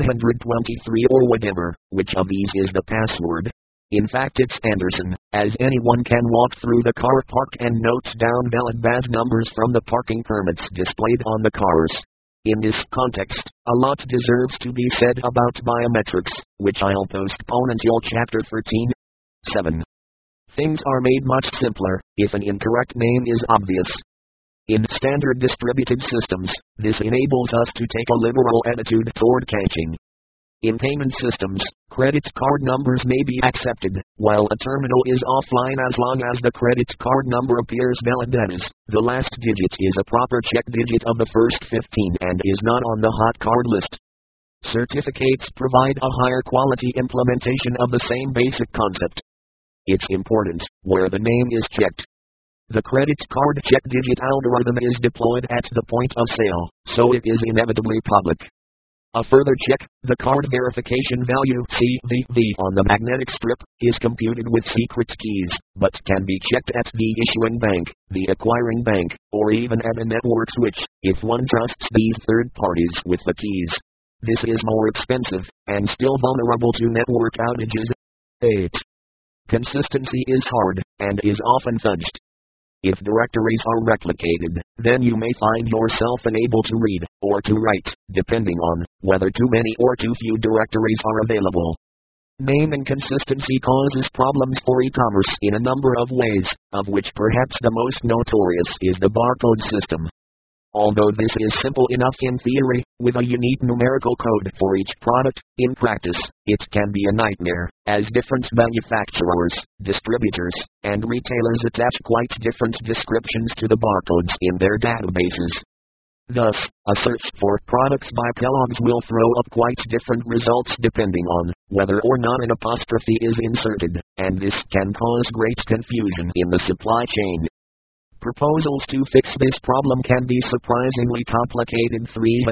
123 or whatever, which of these is the password? In fact it's Anderson, as anyone can walk through the car park and note down valid badge numbers from the parking permits displayed on the cars. In this context, a lot deserves to be said about biometrics, which I'll postpone until chapter 13. 7. Things are made much simpler if an incorrect name is obvious. In standard distributed systems, this enables us to take a liberal attitude toward caching. In payment systems, credit card numbers may be accepted, while a terminal is offline as long as the credit card number appears valid. That is, the last digit is a proper check digit of the first 15 and is not on the hot card list. Certificates provide a higher quality implementation of the same basic concept. It's important where the name is checked. The credit card check digit algorithm is deployed at the point of sale, so it is inevitably public. A further check, the card verification value CVV on the magnetic strip, is computed with secret keys, but can be checked at the issuing bank, the acquiring bank, or even at a network switch, if one trusts these third parties with the keys. This is more expensive, and still vulnerable to network outages. 8. Consistency is hard, and is often fudged. If directories are replicated, then you may find yourself unable to read, or to write, depending on whether too many or too few directories are available. Name inconsistency causes problems for e-commerce in a number of ways, of which perhaps the most notorious is the barcode system. Although this is simple enough in theory, with a unique numerical code for each product, in practice, it can be a nightmare, as different manufacturers, distributors, and retailers attach quite different descriptions to the barcodes in their databases. Thus, a search for products by Kellogg's will throw up quite different results depending on whether or not an apostrophe is inserted, and this can cause great confusion in the supply chain. Proposals to fix this problem can be surprisingly complicated.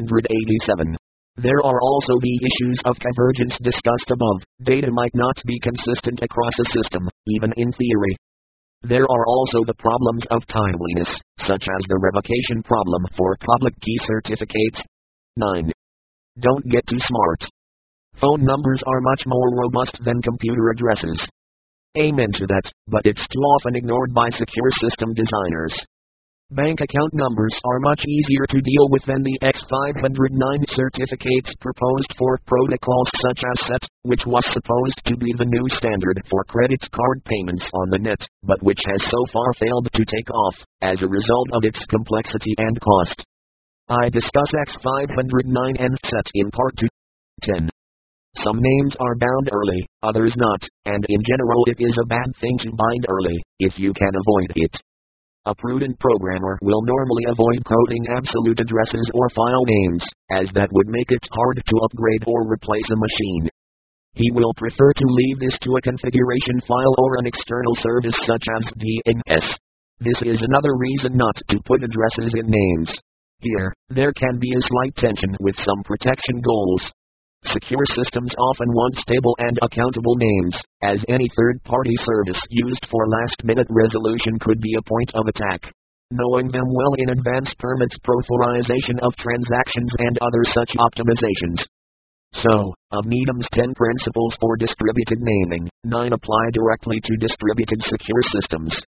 387. There are also the issues of convergence discussed above. Data might not be consistent across a system, even in theory. There are also the problems of timeliness, such as the revocation problem for public key certificates. 9. Don't get too smart. Phone numbers are much more robust than computer addresses. Amen to that, but it's too often ignored by secure system designers. Bank account numbers are much easier to deal with than the X509 certificates proposed for protocols such as SET, which was supposed to be the new standard for credit card payments on the net, but which has so far failed to take off, as a result of its complexity and cost. I discuss X509 and SET in Part 2. 10. Some names are bound early, others not, and in general it is a bad thing to bind early, if you can avoid it. A prudent programmer will normally avoid coding absolute addresses or file names, as that would make it hard to upgrade or replace a machine. He will prefer to leave this to a configuration file or an external service such as DNS. This is another reason not to put addresses in names. Here, there can be a slight tension with some protection goals. Secure systems often want stable and accountable names, as any third-party service used for last-minute resolution could be a point of attack. Knowing them well in advance permits protocolization of transactions and other such optimizations. So, of Needham's 10 principles for distributed naming, 9 apply directly to distributed secure systems.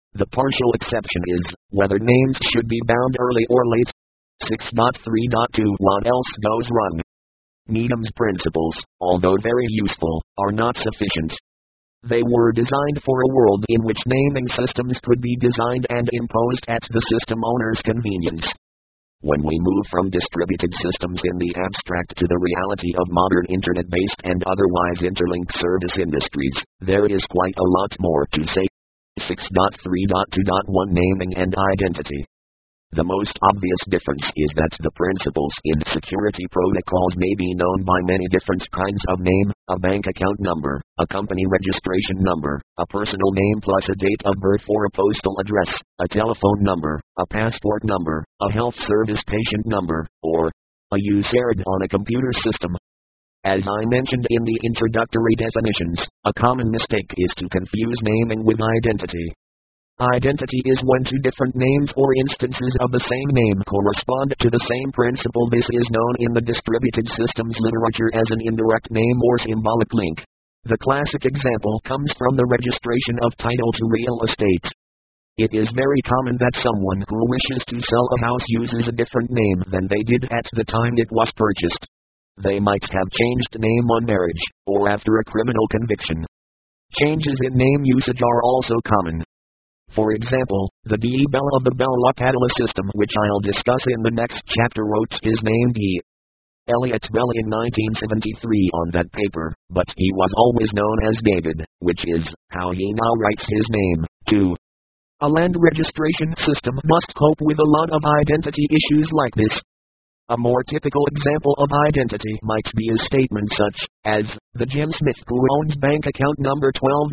The partial exception is whether names should be bound early or late. 6.3.2 What else goes wrong? Needham's principles, although very useful, are not sufficient. They were designed for a world in which naming systems could be designed and imposed at the system owner's convenience. When we move from distributed systems in the abstract to the reality of modern internet-based and otherwise interlinked service industries, there is quite a lot more to say. 6.3.2.1 Naming and Identity. The most obvious difference is that the principles in security protocols may be known by many different kinds of name: a bank account number, a company registration number, a personal name plus a date of birth or a postal address, a telephone number, a passport number, a health service patient number, or a USARD on a computer system. As I mentioned in the introductory definitions, a common mistake is to confuse naming with identity. Identity is when two different names or instances of the same name correspond to the same principle. This is known in the distributed systems literature as an indirect name or symbolic link. The classic example comes from the registration of title to real estate. It is very common that someone who wishes to sell a house uses a different name than they did at the time it was purchased. They might have changed name on marriage, or after a criminal conviction. Changes in name usage are also common. For example, the D. Bell of the Bell-LaPadula system, which I'll discuss in the next chapter, wrote his name D. Elliot Bell in 1973 on that paper, but he was always known as David, which is how he now writes his name, too. A land registration system must cope with a lot of identity issues like this. A more typical example of identity might be a statement such as, the Jim Smith who owns bank account number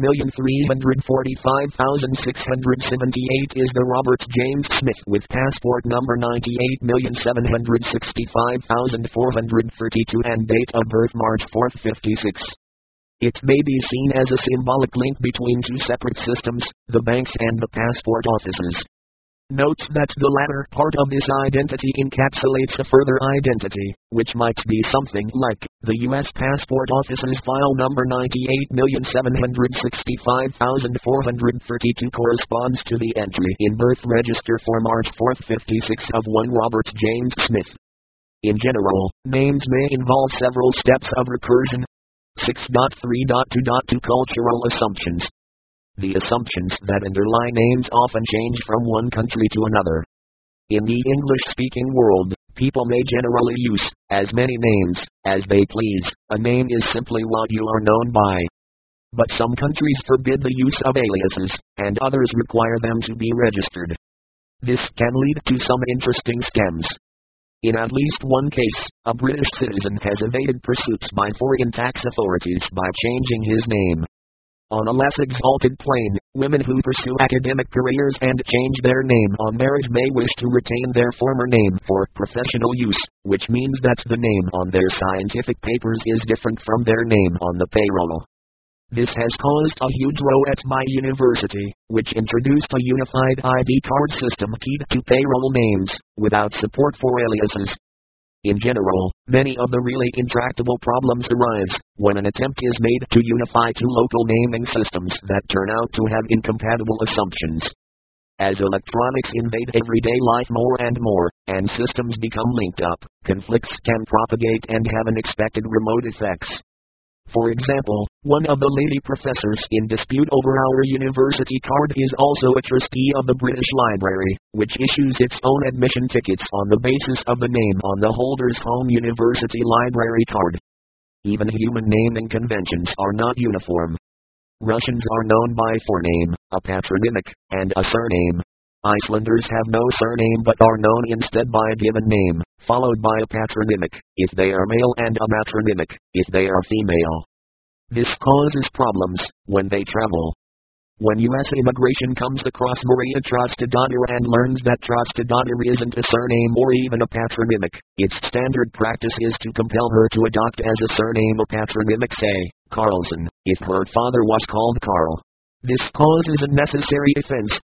12,345,678 is the Robert James Smith with passport number 98,765,432 and date of birth March 4, 56. It may be seen as a symbolic link between two separate systems, the banks and the passport offices. Note that the latter part of this identity encapsulates a further identity, which might be something like, the U.S. Passport Office's file number 98,765,432 corresponds to the entry in birth register for March 4, 56 of one Robert James Smith. In general, names may involve several steps of recursion. 6.3.2.2 Cultural assumptions. The assumptions that underlie names often change from one country to another. In the English-speaking world, people may generally use as many names as they please. A name is simply what you are known by. But some countries forbid the use of aliases, and others require them to be registered. This can lead to some interesting scams. In at least one case, a British citizen has evaded pursuits by foreign tax authorities by changing his name. On a less exalted plane, women who pursue academic careers and change their name on marriage may wish to retain their former name for professional use, which means that the name on their scientific papers is different from their name on the payroll. This has caused a huge row at my university, which introduced a unified ID card system keyed to payroll names, without support for aliases. In general, many of the really intractable problems arise when an attempt is made to unify two local naming systems that turn out to have incompatible assumptions. As electronics invade everyday life more and more, and systems become linked up, conflicts can propagate and have unexpected remote effects. For example, one of the lady professors in dispute over our university card is also a trustee of the British Library, which issues its own admission tickets on the basis of the name on the holder's home university library card. Even human naming conventions are not uniform. Russians are known by forename, a patronymic, and a surname. Icelanders have no surname but are known instead by a given name, followed by a patronymic, if they are male, and a matronymic, if they are female. This causes problems when they travel. When U.S. immigration comes across Maria Trostadottir and learns that Trostadottir isn't a surname or even a patronymic, its standard practice is to compel her to adopt as a surname a patronymic, say, Carlson, if her father was called Carl. This causes unnecessary offense.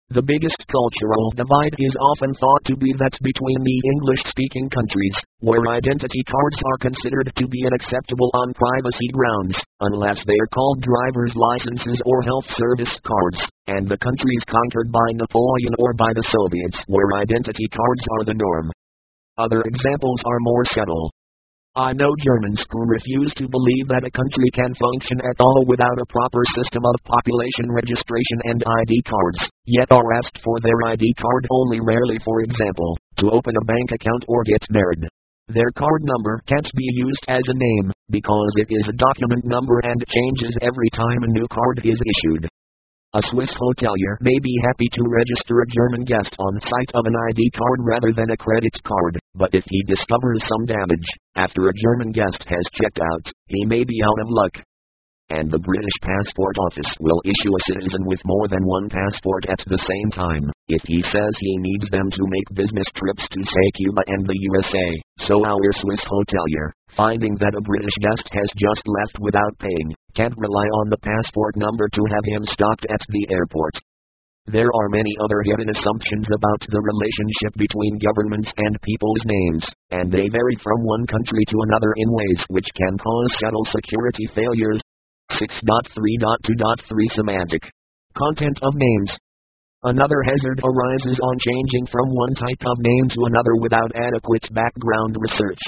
The biggest cultural divide is often thought to be that between the English-speaking countries, where identity cards are considered to be unacceptable on privacy grounds, unless they are called driver's licenses or health service cards, and the countries conquered by Napoleon or by the Soviets, where identity cards are the norm. Other examples are more subtle. I know Germans who refuse to believe that a country can function at all without a proper system of population registration and ID cards, yet are asked for their ID card only rarely, for example, to open a bank account or get married. Their card number can't be used as a name, because it is a document number and changes every time a new card is issued. A Swiss hotelier may be happy to register a German guest on site of an ID card rather than a credit card, but if he discovers some damage after a German guest has checked out, he may be out of luck. And the British Passport Office will issue a citizen with more than one passport at the same time, if he says he needs them to make business trips to say Cuba and the USA. So our Swiss hotelier, finding that a British guest has just left without paying, can't rely on the passport number to have him stopped at the airport. There are many other hidden assumptions about the relationship between governments and people's names, and they vary from one country to another in ways which can cause subtle security failures. 6.3.2.3 Semantic content of names. Another hazard arises on changing from one type of name to another without adequate background research.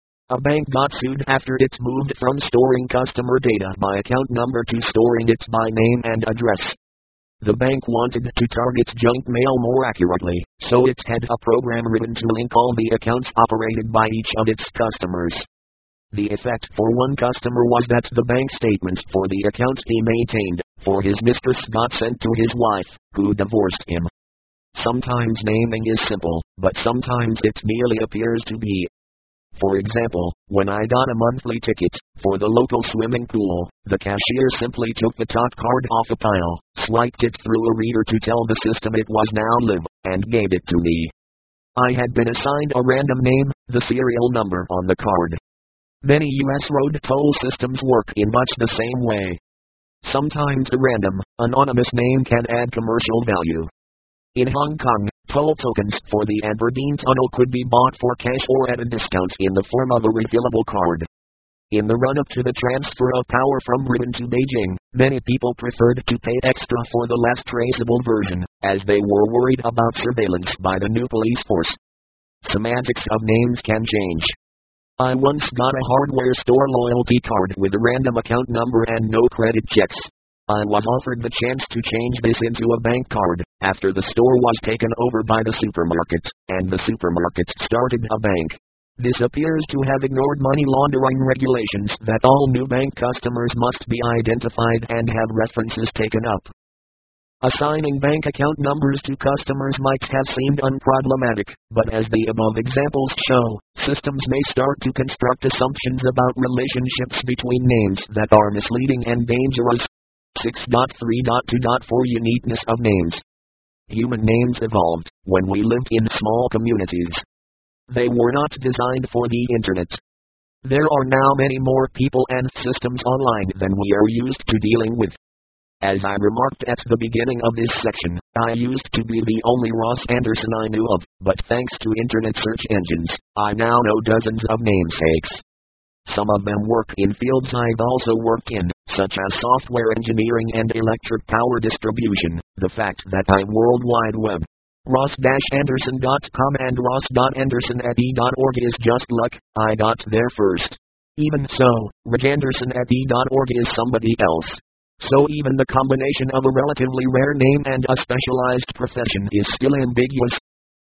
A bank got sued after it moved from storing customer data by account number to storing it by name and address. The bank wanted to target junk mail more accurately, so it had a program written to link all the accounts operated by each of its customers. The effect for one customer was that the bank statement for the accounts he maintained for his mistress got sent to his wife, who divorced him. Sometimes naming is simple, but sometimes it merely appears to be. For example, when I got a monthly ticket for the local swimming pool, the cashier simply took the top card off a pile, swiped it through a reader to tell the system it was now live, and gave it to me. I had been assigned a random name, the serial number on the card. Many U.S. road toll systems work in much the same way. Sometimes a random, anonymous name can add commercial value. In Hong Kong, toll tokens for the Aberdeen Tunnel could be bought for cash or at a discount in the form of a refillable card. In the run-up to the transfer of power from Britain to Beijing, many people preferred to pay extra for the less traceable version, as they were worried about surveillance by the new police force. Semantics of names can change. I once got a hardware store loyalty card with a random account number and no credit checks. I was offered the chance to change this into a bank card, after the store was taken over by the supermarket, and the supermarket started a bank. This appears to have ignored money laundering regulations that all new bank customers must be identified and have references taken up. Assigning bank account numbers to customers might have seemed unproblematic, but as the above examples show, systems may start to construct assumptions about relationships between names that are misleading and dangerous. 6.3.2.4 Uniqueness of names. Human names evolved when we lived in small communities. They were not designed for the internet. There are now many more people and systems online than we are used to dealing with. As I remarked at the beginning of this section, I used to be the only Ross Anderson I knew of, but thanks to internet search engines, I now know dozens of namesakes. Some of them work in fields I've also worked in, such as software engineering and electric power distribution. The fact that I'm World Wide Web. Ross-Anderson.com and ross.anderson@e.org is just luck. I got there first. Even so, rajanderson@e.org is somebody else. So even the combination of a relatively rare name and a specialized profession is still ambiguous.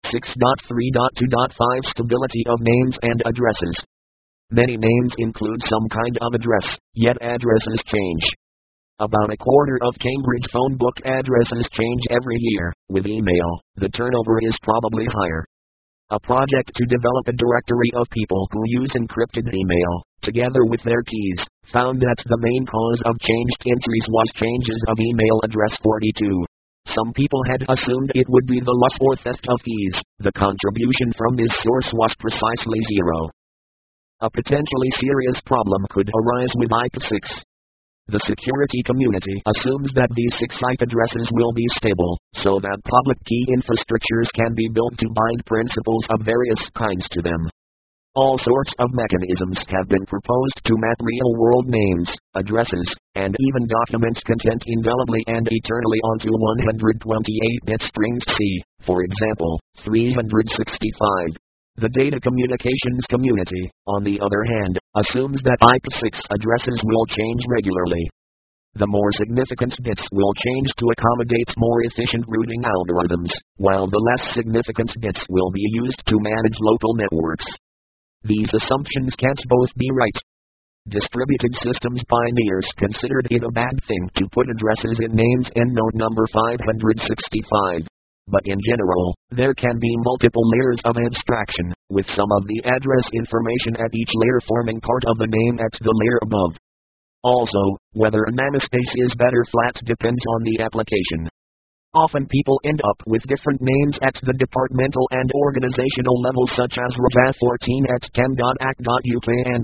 6.3.2.5 Stability of names and addresses. Many names include some kind of address, yet addresses change. About a quarter of Cambridge phone book addresses change every year. With email, the turnover is probably higher. A project to develop a directory of people who use encrypted email, together with their keys, found that the main cause of changed entries was changes of email address 42. Some people had assumed it would be the loss or theft of keys. The contribution from this source was precisely zero. A potentially serious problem could arise with IP6. The security community assumes that these 6 IP addresses will be stable, so that public key infrastructures can be built to bind principals of various kinds to them. All sorts of mechanisms have been proposed to map real-world names, addresses, and even document content indelibly and eternally onto 128-bit strings C, for example, 365. The data communications community, on the other hand, assumes that IP6 addresses will change regularly. The more significant bits will change to accommodate more efficient routing algorithms, while the less significant bits will be used to manage local networks. These assumptions can't both be right. Distributed systems pioneers considered it a bad thing to put addresses in names endnote number 565. But in general, there can be multiple layers of abstraction, with some of the address information at each layer forming part of the name at the layer above. Also, whether a namespace is better flat depends on the application. Often people end up with different names at the departmental and organizational level, such as raja14@chem.ac.uk and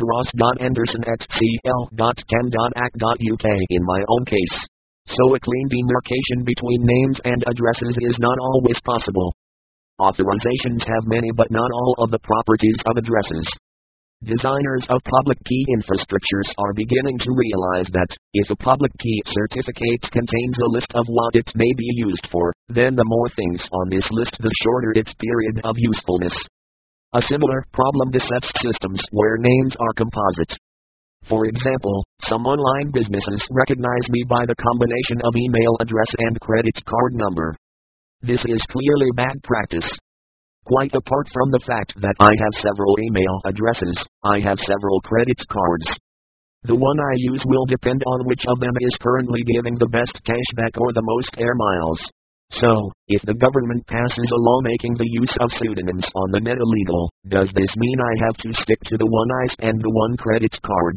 ross.anderson@cl.chem.ac.uk in my own case. So a clean demarcation between names and addresses is not always possible. Authorizations have many but not all of the properties of addresses. Designers of public key infrastructures are beginning to realize that, if a public key certificate contains a list of what it may be used for, then the more things on this list the shorter its period of usefulness. A similar problem besets systems where names are composite. For example, some online businesses recognize me by the combination of email address and credit card number. This is clearly bad practice. Quite apart from the fact that I have several email addresses, I have several credit cards. The one I use will depend on which of them is currently giving the best cashback or the most air miles. So, if the government passes a law making the use of pseudonyms on the net illegal, does this mean I have to stick to the one I and the one credit card?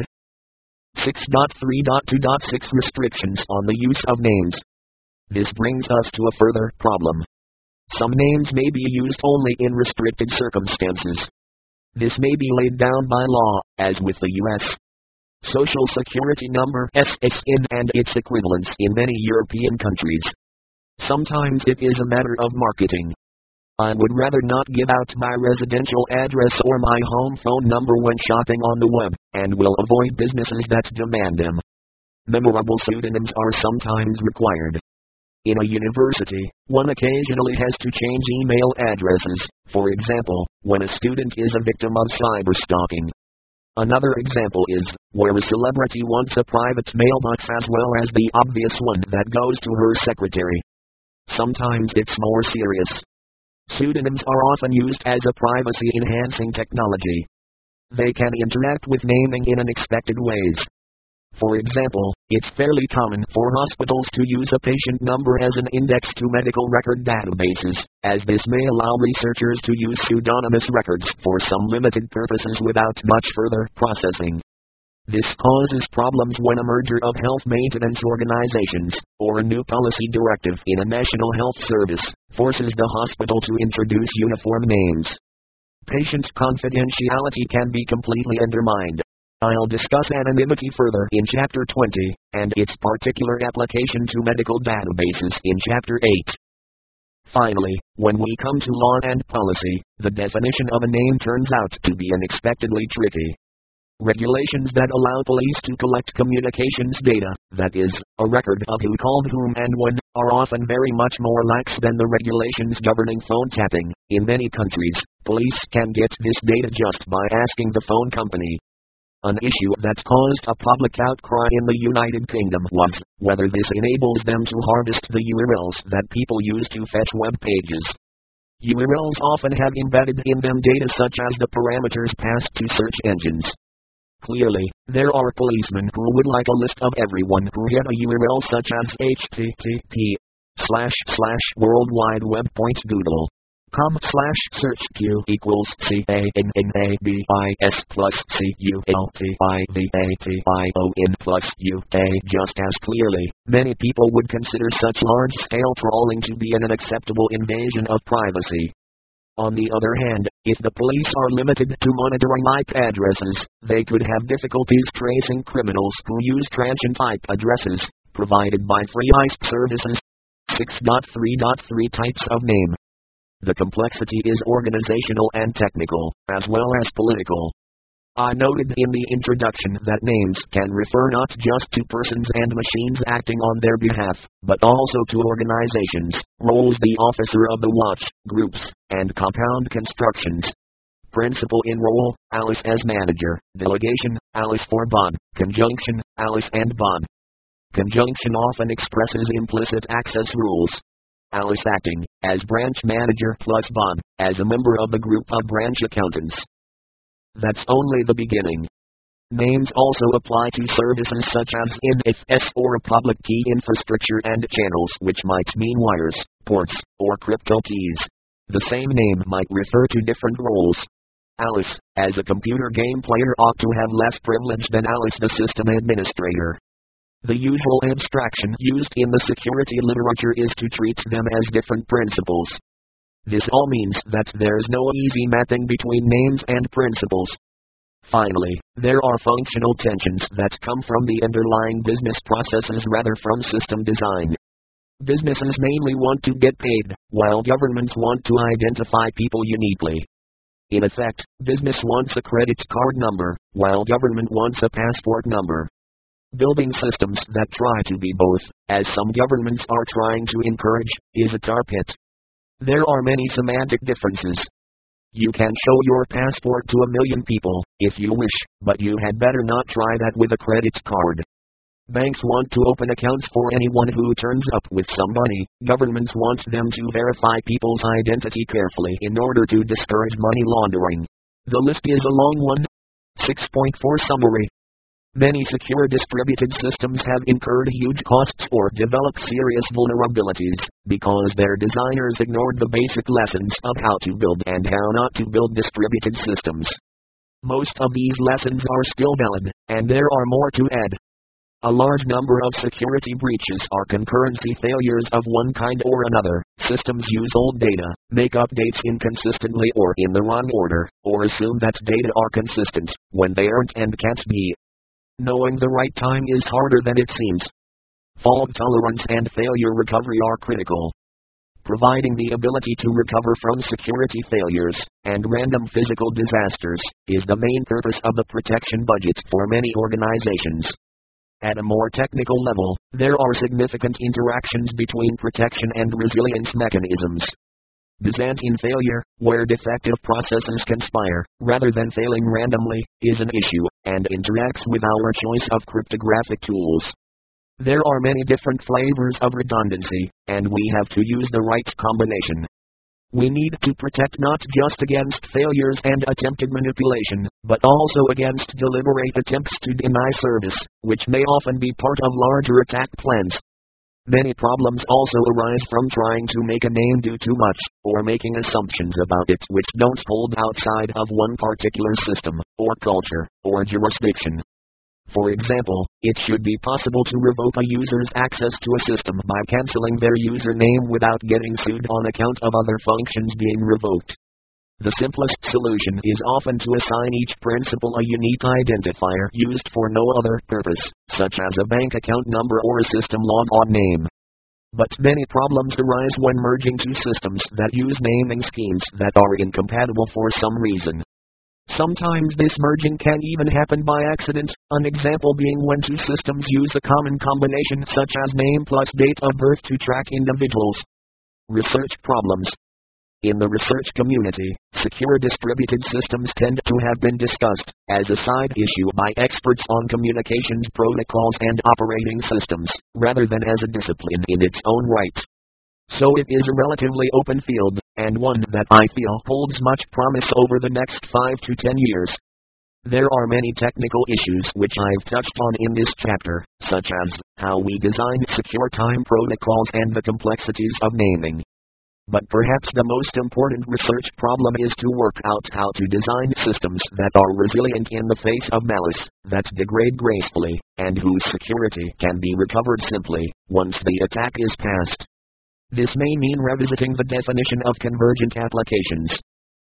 6.3.2.6 Restrictions on the use of names. This brings us to a further problem. Some names may be used only in restricted circumstances. This may be laid down by law, as with the U.S. Social Security number SSN and its equivalents in many European countries. Sometimes it is a matter of marketing. I would rather not give out my residential address or my home phone number when shopping on the web, and will avoid businesses that demand them. Memorable pseudonyms are sometimes required. In a university, one occasionally has to change email addresses, for example, when a student is a victim of cyberstalking. Another example is, where a celebrity wants a private mailbox as well as the obvious one that goes to her secretary. Sometimes it's more serious. Pseudonyms are often used as a privacy-enhancing technology. They can interact with naming in unexpected ways. For example, it's fairly common for hospitals to use a patient number as an index to medical record databases, as this may allow researchers to use pseudonymous records for some limited purposes without much further processing. This causes problems when a merger of health maintenance organizations, or a new policy directive in a national health service, forces the hospital to introduce uniform names. Patient confidentiality can be completely undermined. I'll discuss anonymity further in Chapter 20, and its particular application to medical databases in Chapter 8. Finally, when we come to law and policy, the definition of a name turns out to be unexpectedly tricky. Regulations that allow police to collect communications data, that is, a record of who called whom and when, are often very much more lax than the regulations governing phone tapping. In many countries, police can get this data just by asking the phone company. An issue that caused a public outcry in the United Kingdom was whether this enables them to harvest the URLs that people use to fetch web pages. URLs often have embedded in them data such as the parameters passed to search engines. Clearly, there are policemen who would like a list of everyone who hit a URL such as http://worldwideweb.google.com/searchq equals CANNABIS plus CULTIVATION plus UK. Just as clearly, many people would consider such large-scale trawling to be an unacceptable invasion of privacy. On the other hand, if the police are limited to monitoring IP addresses, they could have difficulties tracing criminals who use transient IP addresses, provided by free ISP services. 6.3.3 Types of name. The complexity is organizational and technical, as well as political. I noted in the introduction that names can refer not just to persons and machines acting on their behalf, but also to organizations, roles, the officer of the watch, groups, and compound constructions. Principal in role, Alice as manager. Delegation, Alice for Bon. Conjunction, Alice and Bon. Conjunction often expresses implicit access rules. Alice acting as branch manager plus Bon, as a member of the group of branch accountants. That's only the beginning. Names also apply to services such as NFS or public key infrastructure and channels, which might mean wires, ports, or crypto keys. The same name might refer to different roles. Alice, as a computer game player, ought to have less privilege than Alice the system administrator. The usual abstraction used in the security literature is to treat them as different principles. This all means that there's no easy mapping between names and principles. Finally, there are functional tensions that come from the underlying business processes rather from system design. Businesses mainly want to get paid, while governments want to identify people uniquely. In effect, business wants a credit card number, while government wants a passport number. Building systems that try to be both, as some governments are trying to encourage, is a tar pit. There are many semantic differences. You can show your passport to 1 million people, if you wish, but you had better not try that with a credit card. Banks want to open accounts for anyone who turns up with some money. Governments want them to verify people's identity carefully in order to discourage money laundering. The list is a long one. 6.4 Summary. Many secure distributed systems have incurred huge costs or developed serious vulnerabilities, because their designers ignored the basic lessons of how to build and how not to build distributed systems. Most of these lessons are still valid, and there are more to add. A large number of security breaches are concurrency failures of one kind or another. Systems use old data, make updates inconsistently or in the wrong order, or assume that data are consistent, when they aren't and can't be. Knowing the right time is harder than it seems. Fault tolerance and failure recovery are critical. Providing the ability to recover from security failures and random physical disasters is the main purpose of the protection budget for many organizations. At a more technical level, there are significant interactions between protection and resilience mechanisms. Byzantine failure, where defective processes conspire, rather than failing randomly, is an issue, and interacts with our choice of cryptographic tools. There are many different flavors of redundancy, and we have to use the right combination. We need to protect not just against failures and attempted manipulation, but also against deliberate attempts to deny service, which may often be part of larger attack plans. Many problems also arise from trying to make a name do too much, or making assumptions about it which don't hold outside of one particular system, or culture, or jurisdiction. For example, it should be possible to revoke a user's access to a system by canceling their username without getting sued on account of other functions being revoked. The simplest solution is often to assign each principal a unique identifier used for no other purpose, such as a bank account number or a system log-on name. But many problems arise when merging two systems that use naming schemes that are incompatible for some reason. Sometimes this merging can even happen by accident, an example being when two systems use a common combination such as name plus date of birth to track individuals. Research problems. In the research community, secure distributed systems tend to have been discussed as a side issue by experts on communications protocols and operating systems, rather than as a discipline in its own right. So it is a relatively open field, and one that I feel holds much promise over the next 5 to 10 years. There are many technical issues which I've touched on in this chapter, such as how we design secure time protocols and the complexities of naming. But perhaps the most important research problem is to work out how to design systems that are resilient in the face of malice, that degrade gracefully, and whose security can be recovered simply, once the attack is past. This may mean revisiting the definition of convergent applications,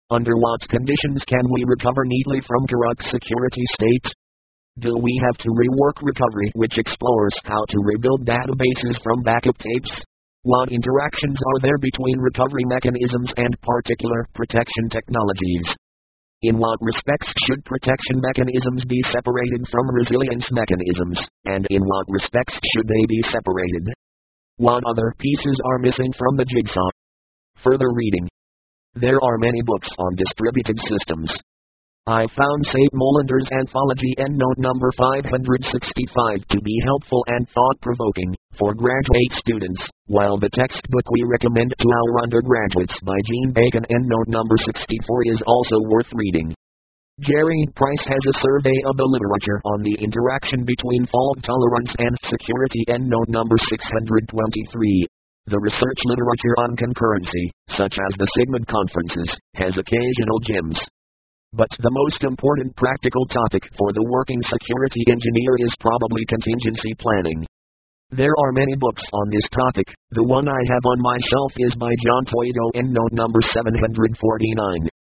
Under what conditions can we recover neatly from corrupt security state? Do we have to rework recovery, which explores how to rebuild databases from backup tapes? What interactions are there between recovery mechanisms and particular protection technologies? In what respects should protection mechanisms be separated from resilience mechanisms, and in what respects should they be separated? What other pieces are missing from the jigsaw? Further reading. There are many books on distributed systems. I found St. Molander's Anthology EndNote number 565 to be helpful and thought-provoking for graduate students, while the textbook we recommend to our undergraduates by Jean Bacon EndNote number 64 is also worth reading. Jerry Price has a survey of the literature on the interaction between fault tolerance and security EndNote number 623. The research literature on concurrency, such as the Sigmund conferences, has occasional gems. But the most important practical topic for the working security engineer is probably contingency planning. There are many books on this topic. The one I have on my shelf is by John Toido EndNote number 749.